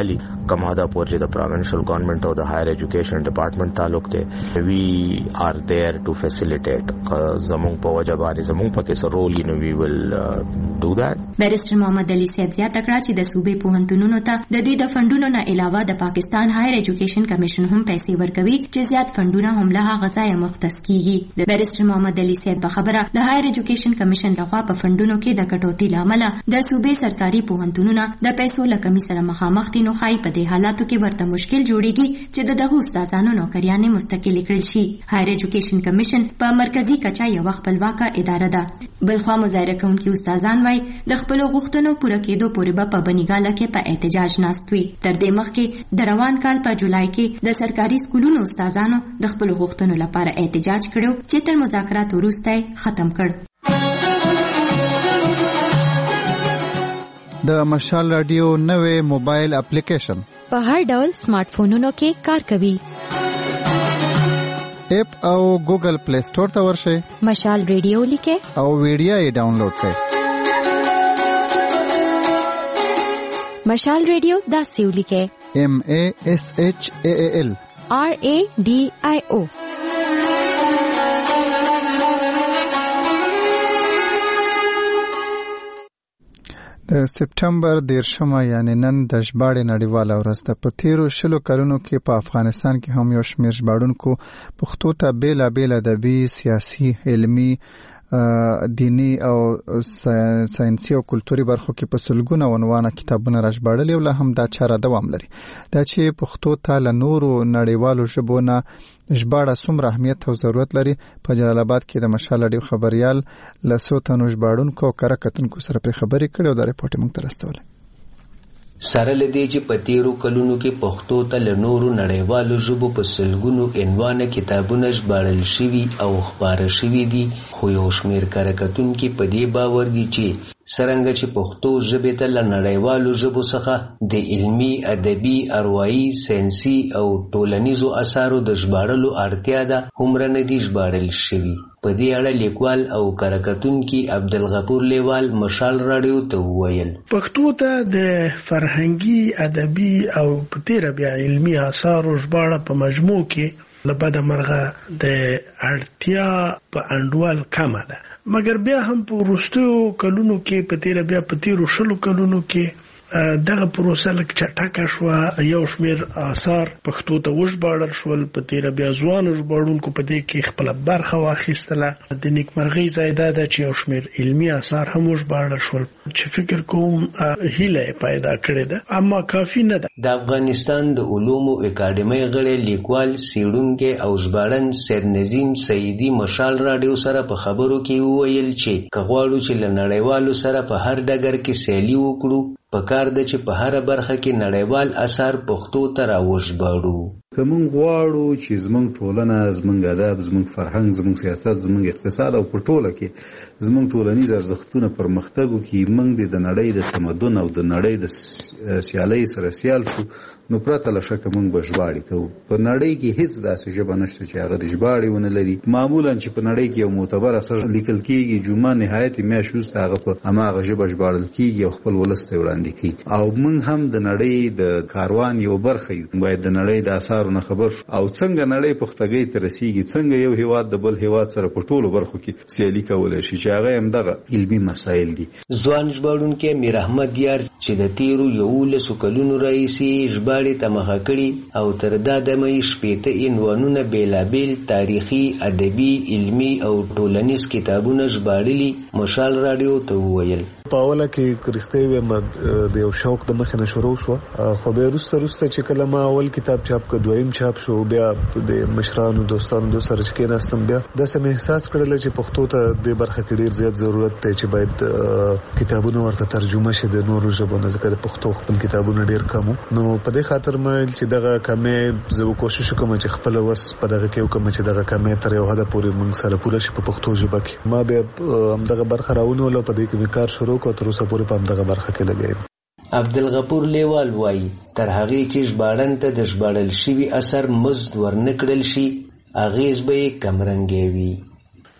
کوم حدا پورې د پروینشل ګورنمنت او د هایر ایجوکیشن ډپارټمنټ تعلق دی وی آر دیئر ټو فیسیلیټیټ زموږ په وجه باندې زموږ پکې سره رول یو نو وی ول ډو دیٹ. بیرسټر محمد علي صاحب زیاته کړه چې د صوبې پوهنتونونو ته د دې د فندونو نه علاوه د پاکستان هایر ایجوکیشن کمیشن هم پیسې ورکوي چې زیات فندونه هم له هغه ځایه مختص کیږي. د بیرسټر محمد علي صاحب په خبره د هایر ایجوکیشن کمیشن لخوا په فندونو کې د کټوتی لامل د صوبې سرکاري پوهنتونونو د پیسو له کمی سره مخامخ دي، نو خای په دې حالاتو کې ورته مشکل جوړیږي چې دغه استادانو نوکریانې مستقل کړل شي. هایر ایجوکیشن کمیشن په مرکزی کچا یو خپلواکه اداره ده. بلخوا مظاهره کوونکي استادان وای د خپل غوښتنو پوره کېدو پورې به په بنګاله کې په احتجاج ناست وي. تر دې مخکې د روان کال په جولای کې د سرکاري سکولونو استادانو د خپل غوښتنو لپاره احتجاج کړو چې تر مذاکرات وروسته ختم کړ. د مشال رادیو نوې موبایل اپلیکیشن په هر ډول سمارټ فونونو کې کار کوي. اپ او ګوګل پلی سٹور ته ورشئ، مشال رادیو لیکئ او ویډیو یې ډاونلوډ کړئ. مشال رادیو داسې ولیکئ MASHAAL RADIO. د سپټمبر 13 یعنی نن د ژباړې نړیواله ورځ ده. په تیرو 20 کلونو کې په افغانستان کې هم یو شمېر ژباړونکو پښتو ته بیلابیل ادبي، سیاسي، علمي، دینی او ساينسي او کلتوري برخو کې په سلګونه عنوانه کتابونه راژباړلي او له هم دا چاره دوام لري. دا چې پښتو ته له نورو نړیوالو ژبو نه ژباړه څومره اهمیت او ضرورت لري، په جلال آباد کې د مشال رادیو خبريال له څو تنو ژباړونکو او کره کتونکو سره پر خبرې کړې او دا ریپورت موږ ته راستولی. سره لدی چې په تیرو کلونو کې پښتو ته له نورو نړیوالو ژبو په سلګونو عنوانه کتابونه ژباړل شوي او خپاره شوي دي، خو یو شمېر کره کتونکي په دې باور دي چې څرنګه چې پښتو ژبې ته له نړیوالو ژبو څخه د علمي، ادبي، اروايي، ساینسي او ټولنیزو اثارو د ژباړلو اړتیا ده، هومره نه دي ژباړل شوي. په دې اړه لیکوال او کره کتونکي عبدالغفور لیوال مشال رادیو ته وویل پښتو ته د فرهنګي، ادبي او په تیره بیا علمي اثارو ژباړه په مجموع کې لبده مرغه د اړتیا په انډول کمه ده، مګر بیا هم په وروستیو کلونو کې په تیره بیا په تیرو 20 کلونو کې دغه پروسه لږ چټکه شوه. یو شمېر آثار پښتو ته وژباړل شول، په تیره بیا ځوانو ژباړونکو په دې کې خپله برخه واخیستله. د نیکمرغۍ ځای دا ده چې یو شمېر علمي آثار هم وژباړل شول چې فکر کوم هیله یې پیدا کړې ده، اما کافي نه ده. د افغانستان د علومو اکاډمۍ غړی لیکوال، څېړونکی او ژباړن سید نظیم سیدي مشال رادیو سره په خبرو کې وویل چې که غواړو چې له نړیوالو سره په هر ډګر کې سیالي وکړو، پکار ده چې په هر برخه کې نړیوال اثار پښتو ته راوژباړو. که موږ غواړو چې زموږ ټولنه، زموږ ادب، زموږ فرهنګ، زموږ سیاست، زموږ اقتصاد او په ټوله کې زموږ ټولنیز ارزښتونه پرمختګ وکړي، موږ د نړۍ د تمدن او د نړۍ د سیالۍ سره سیال شو، نو پرته له شکه موږ به ژباړې کوو. په نړۍ کې هیڅ داسې ژبه نشته چې هغه د ژباړې ونه لري. معمولا چې په نړۍ کې یو معتبر اثر لیکل کېږي، جمعه نهایت میاشت وروسته هغه په هماغه ژبه ژباړل کېږي او خپل ولس ته وړاندې کېږي. او موږ هم د نړۍ د کاروان یو برخه یو، باید د نړۍ د اثارو نه خبر شو او څنګه نړۍ پختګۍ ته رسیږي، څنګه یو هیواد د بل هیواد سره په ټولو برخو کې سیالي کولی شي، چې هغه هم دغه علمي مسایل دي. ځوان ژباړونکی میر احمد یار چې د تیرو 11 کلونو راهیسې ژباړې ته مخه کړي او تر دا دمه یې 60 عنوانونه بیلابیل تاریخي، ادبي، علمي او ټولنیز کتابونه ژباړلي، مشال رادیو ته وویل په اوله کې رښتیا ویم د یو شوق د مخې نه شروع شو، خو بیا وروسته چې کله ما اول کتاب چاپ کړ، دویم چاپ شو، بیا د مشرانو دوستانو سره چې کېناستم، بیا داسې مې احساس کړل چې پښتو ته د برخه کې ډېر زیات ضرورت دی چې باید کتابونه ورته ترجمه شي د نورو ژبو نه، ځکه د پښتو خپل کتابونه ډېر کم نو په دې خاطر مې چې دغه کمې زه کوشش کوم چې خپل وس په دغه کې وکم چې دغه کمې تر یو حد پورې موږ سره پوره شي په پښتو ژبه کې. ما بیا همدغه برخه راونیوله، په دې کې مې کار شروع کړ، تر اوسه پورې په همدغه برخه کې لګیا. عبدالغفور لیوال وایي تر هغې چې ژباړن ته د ژباړل شوي اثر مزد ورنکړل شي، اغېز به یې کمرنګې وي.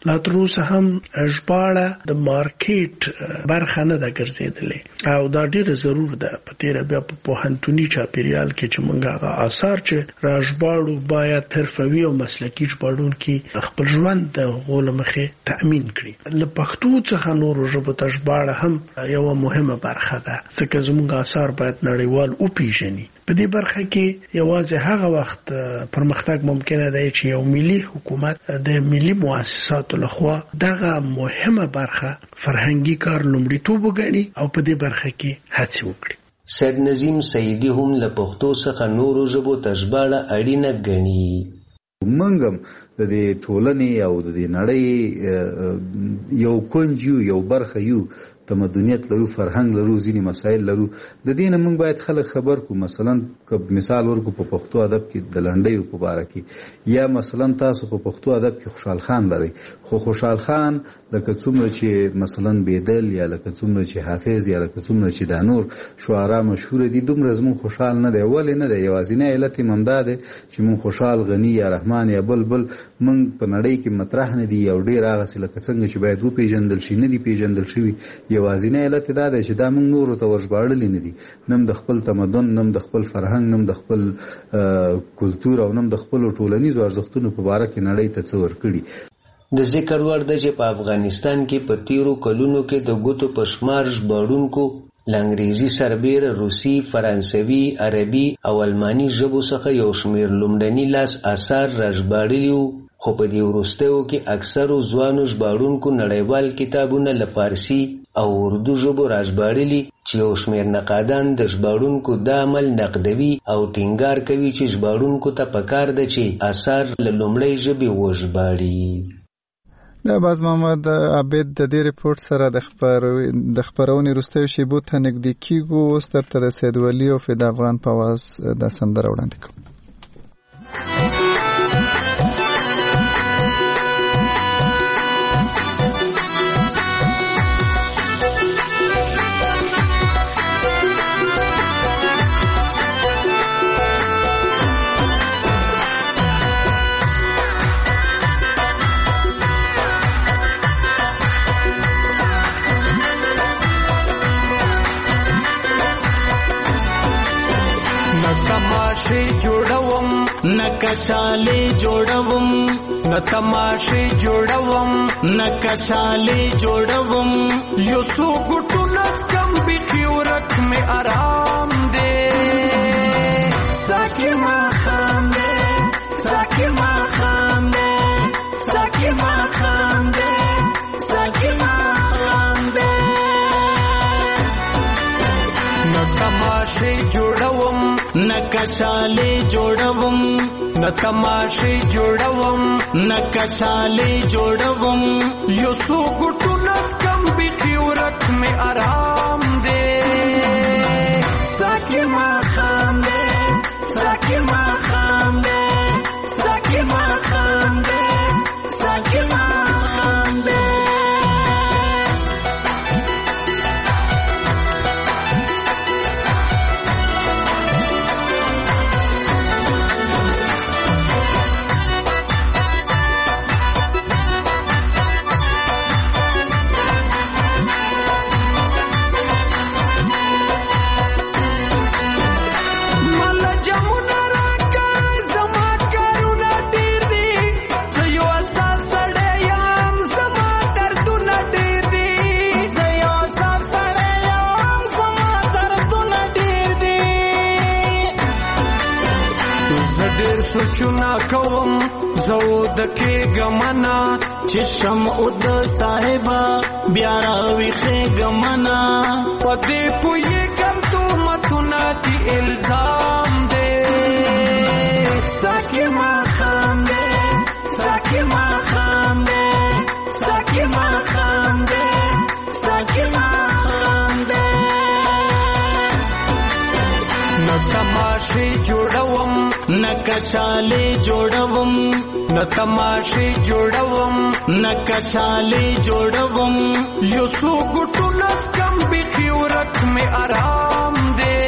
لا تر اوسه هم ژباړه د مارکیټ برخه نه ده ګرځېدلې او دا ډیره ضرور ده په تیره بیا په پوهنتوني چاپیریال کې چې موږ هغه آثار چې را ژباړو باید حرفوي او مسلکي ژباړونکي خپل ژوند د غول مخې تأمین کړي. له پښتو څخه نورو ژبو ته ژباړه هم یوه مهمه برخه ده ځکه زموږ آثار باید نړیوال وپیژني. په دې برخه کې یوازې هغه وخت پرمختګ ممکنه دی چې یو ملي حکومت د ملي مؤسساتو لخوا دغه مهمه برخه فرهنګي کار لومړیتوب وګڼي او په دې برخه کې هڅې وکړي. سید نظیم سیدی هم له پښتو څخه نورو ژبو ته ژباړه اړینه ګڼي. منګم د دې ټولنې او د دې نړۍ یو کونج یو برخه یو تمدنیت لرو، فرهنګ لرو، ځینې مسایل لرو. د دې نه موږ باید خلک خبر کو. مثلا که مثال ورکو په پښتو ادب کې د لنډیو په باره کې یا مثلا تاسو په پښتو ادب کې خوشحال خان لرئ، خو خوشحال خان لکه څومره چې مثلا بیدل یا لکه څومره چې حافظ یا لکه څومره چې دا نور شعرا مشهور دي دومره زموږ خوشحال نه دی. ولې نه دی؟ یوازینی علت یې همدا دی چې موږ خوشحال، غني یا رحمان یا بلبل موږ په نړۍ کې مطرح نه دي او ډېر هغسې لکه څنګه چې باید وپېژندل شي نه دي پېژندل شوي. یوازینی علت دا دی چې دا موږ نورو ته ورژباړلي نه دي، نم د خپل تمدن، نم د خپل فرهنګ، نم د خپل کلتور او نم د خپلو ټولنیزو ارزښتونو په باره کې نړۍ ته څه ورکړي. د ذکر وړ ده چې په افغانستان کې په تیرو کلونو کې د ګوتو په شمار ژباړونکو له انګریزي سربیره روسي، فرانسوي، عربي او الماني ژبو څخه یو شمېر لومړني لاس آثار راژباړلي وو، خو په دې وروستیو کې اکثرو ځوانو ژباړونکو نړیوال کتابونه له فارسي او اردو ژبو راژباړلي چې یو شمېر نقادان د ژباړونکو دا عمل نقدوي او ټینګار کوي چې ژباړونکو ته پکار ده چې آثار له لومړۍ ژبې وژباړي. د باز محمد عابد د دې ریپورت سره د خبرونې وروستیو شیبو ته نږدې کیږو. اوس درته د سید ولی او فدا افغان په آواز دا سندره وړاندې کوم. نکشاله جوړوم نه تماشې جوړوم نکشاله جوړوم یو څو ګټونه کم بخي ورک می آرام دې ساکي ما خام دې ساکي ما خام دې ساکي ما خام دې ساکي ما خام دې نه تماشې جوړوم نکشاله جوړوم نه تماشې جوړوم نکشاله جوړوم یو څو ګټونه کم بخي ورک می آرام دې ساکي ما خام دې ساکي ما خام دې ساکي ما خام دې ساکي ما خام دې چونا کوم زود کې غمنا چې شمع د صاحبہ بیا راوي خې غمنا پدې پوي کم تو متنا تی الزام دې ساکي ما خام دې ساکي ما خام دې ساکي ما خام دې ساکي ما خام دې نو تماشې جوړوم نکشاله جوړوم نه تماشې جوړوم نکشاله جوړوم یو څو ګټونه کم بخي ورک می آرام دې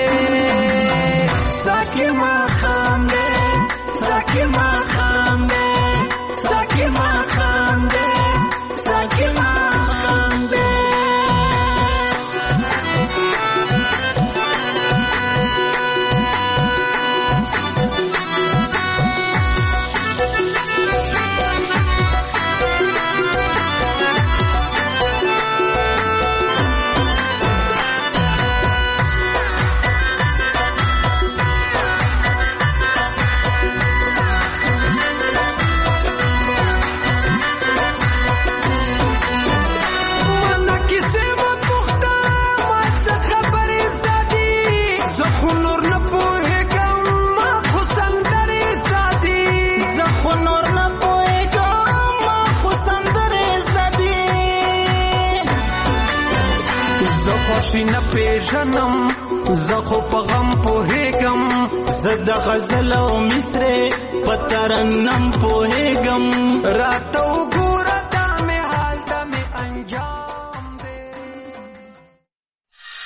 ساکي ما خام دې ساکي ما خام دې ساکي ما خام دې داسې نه پیژنم زه خو په غم پوهېږم زه د غزل او مصرې په ترنم پوهېږم راته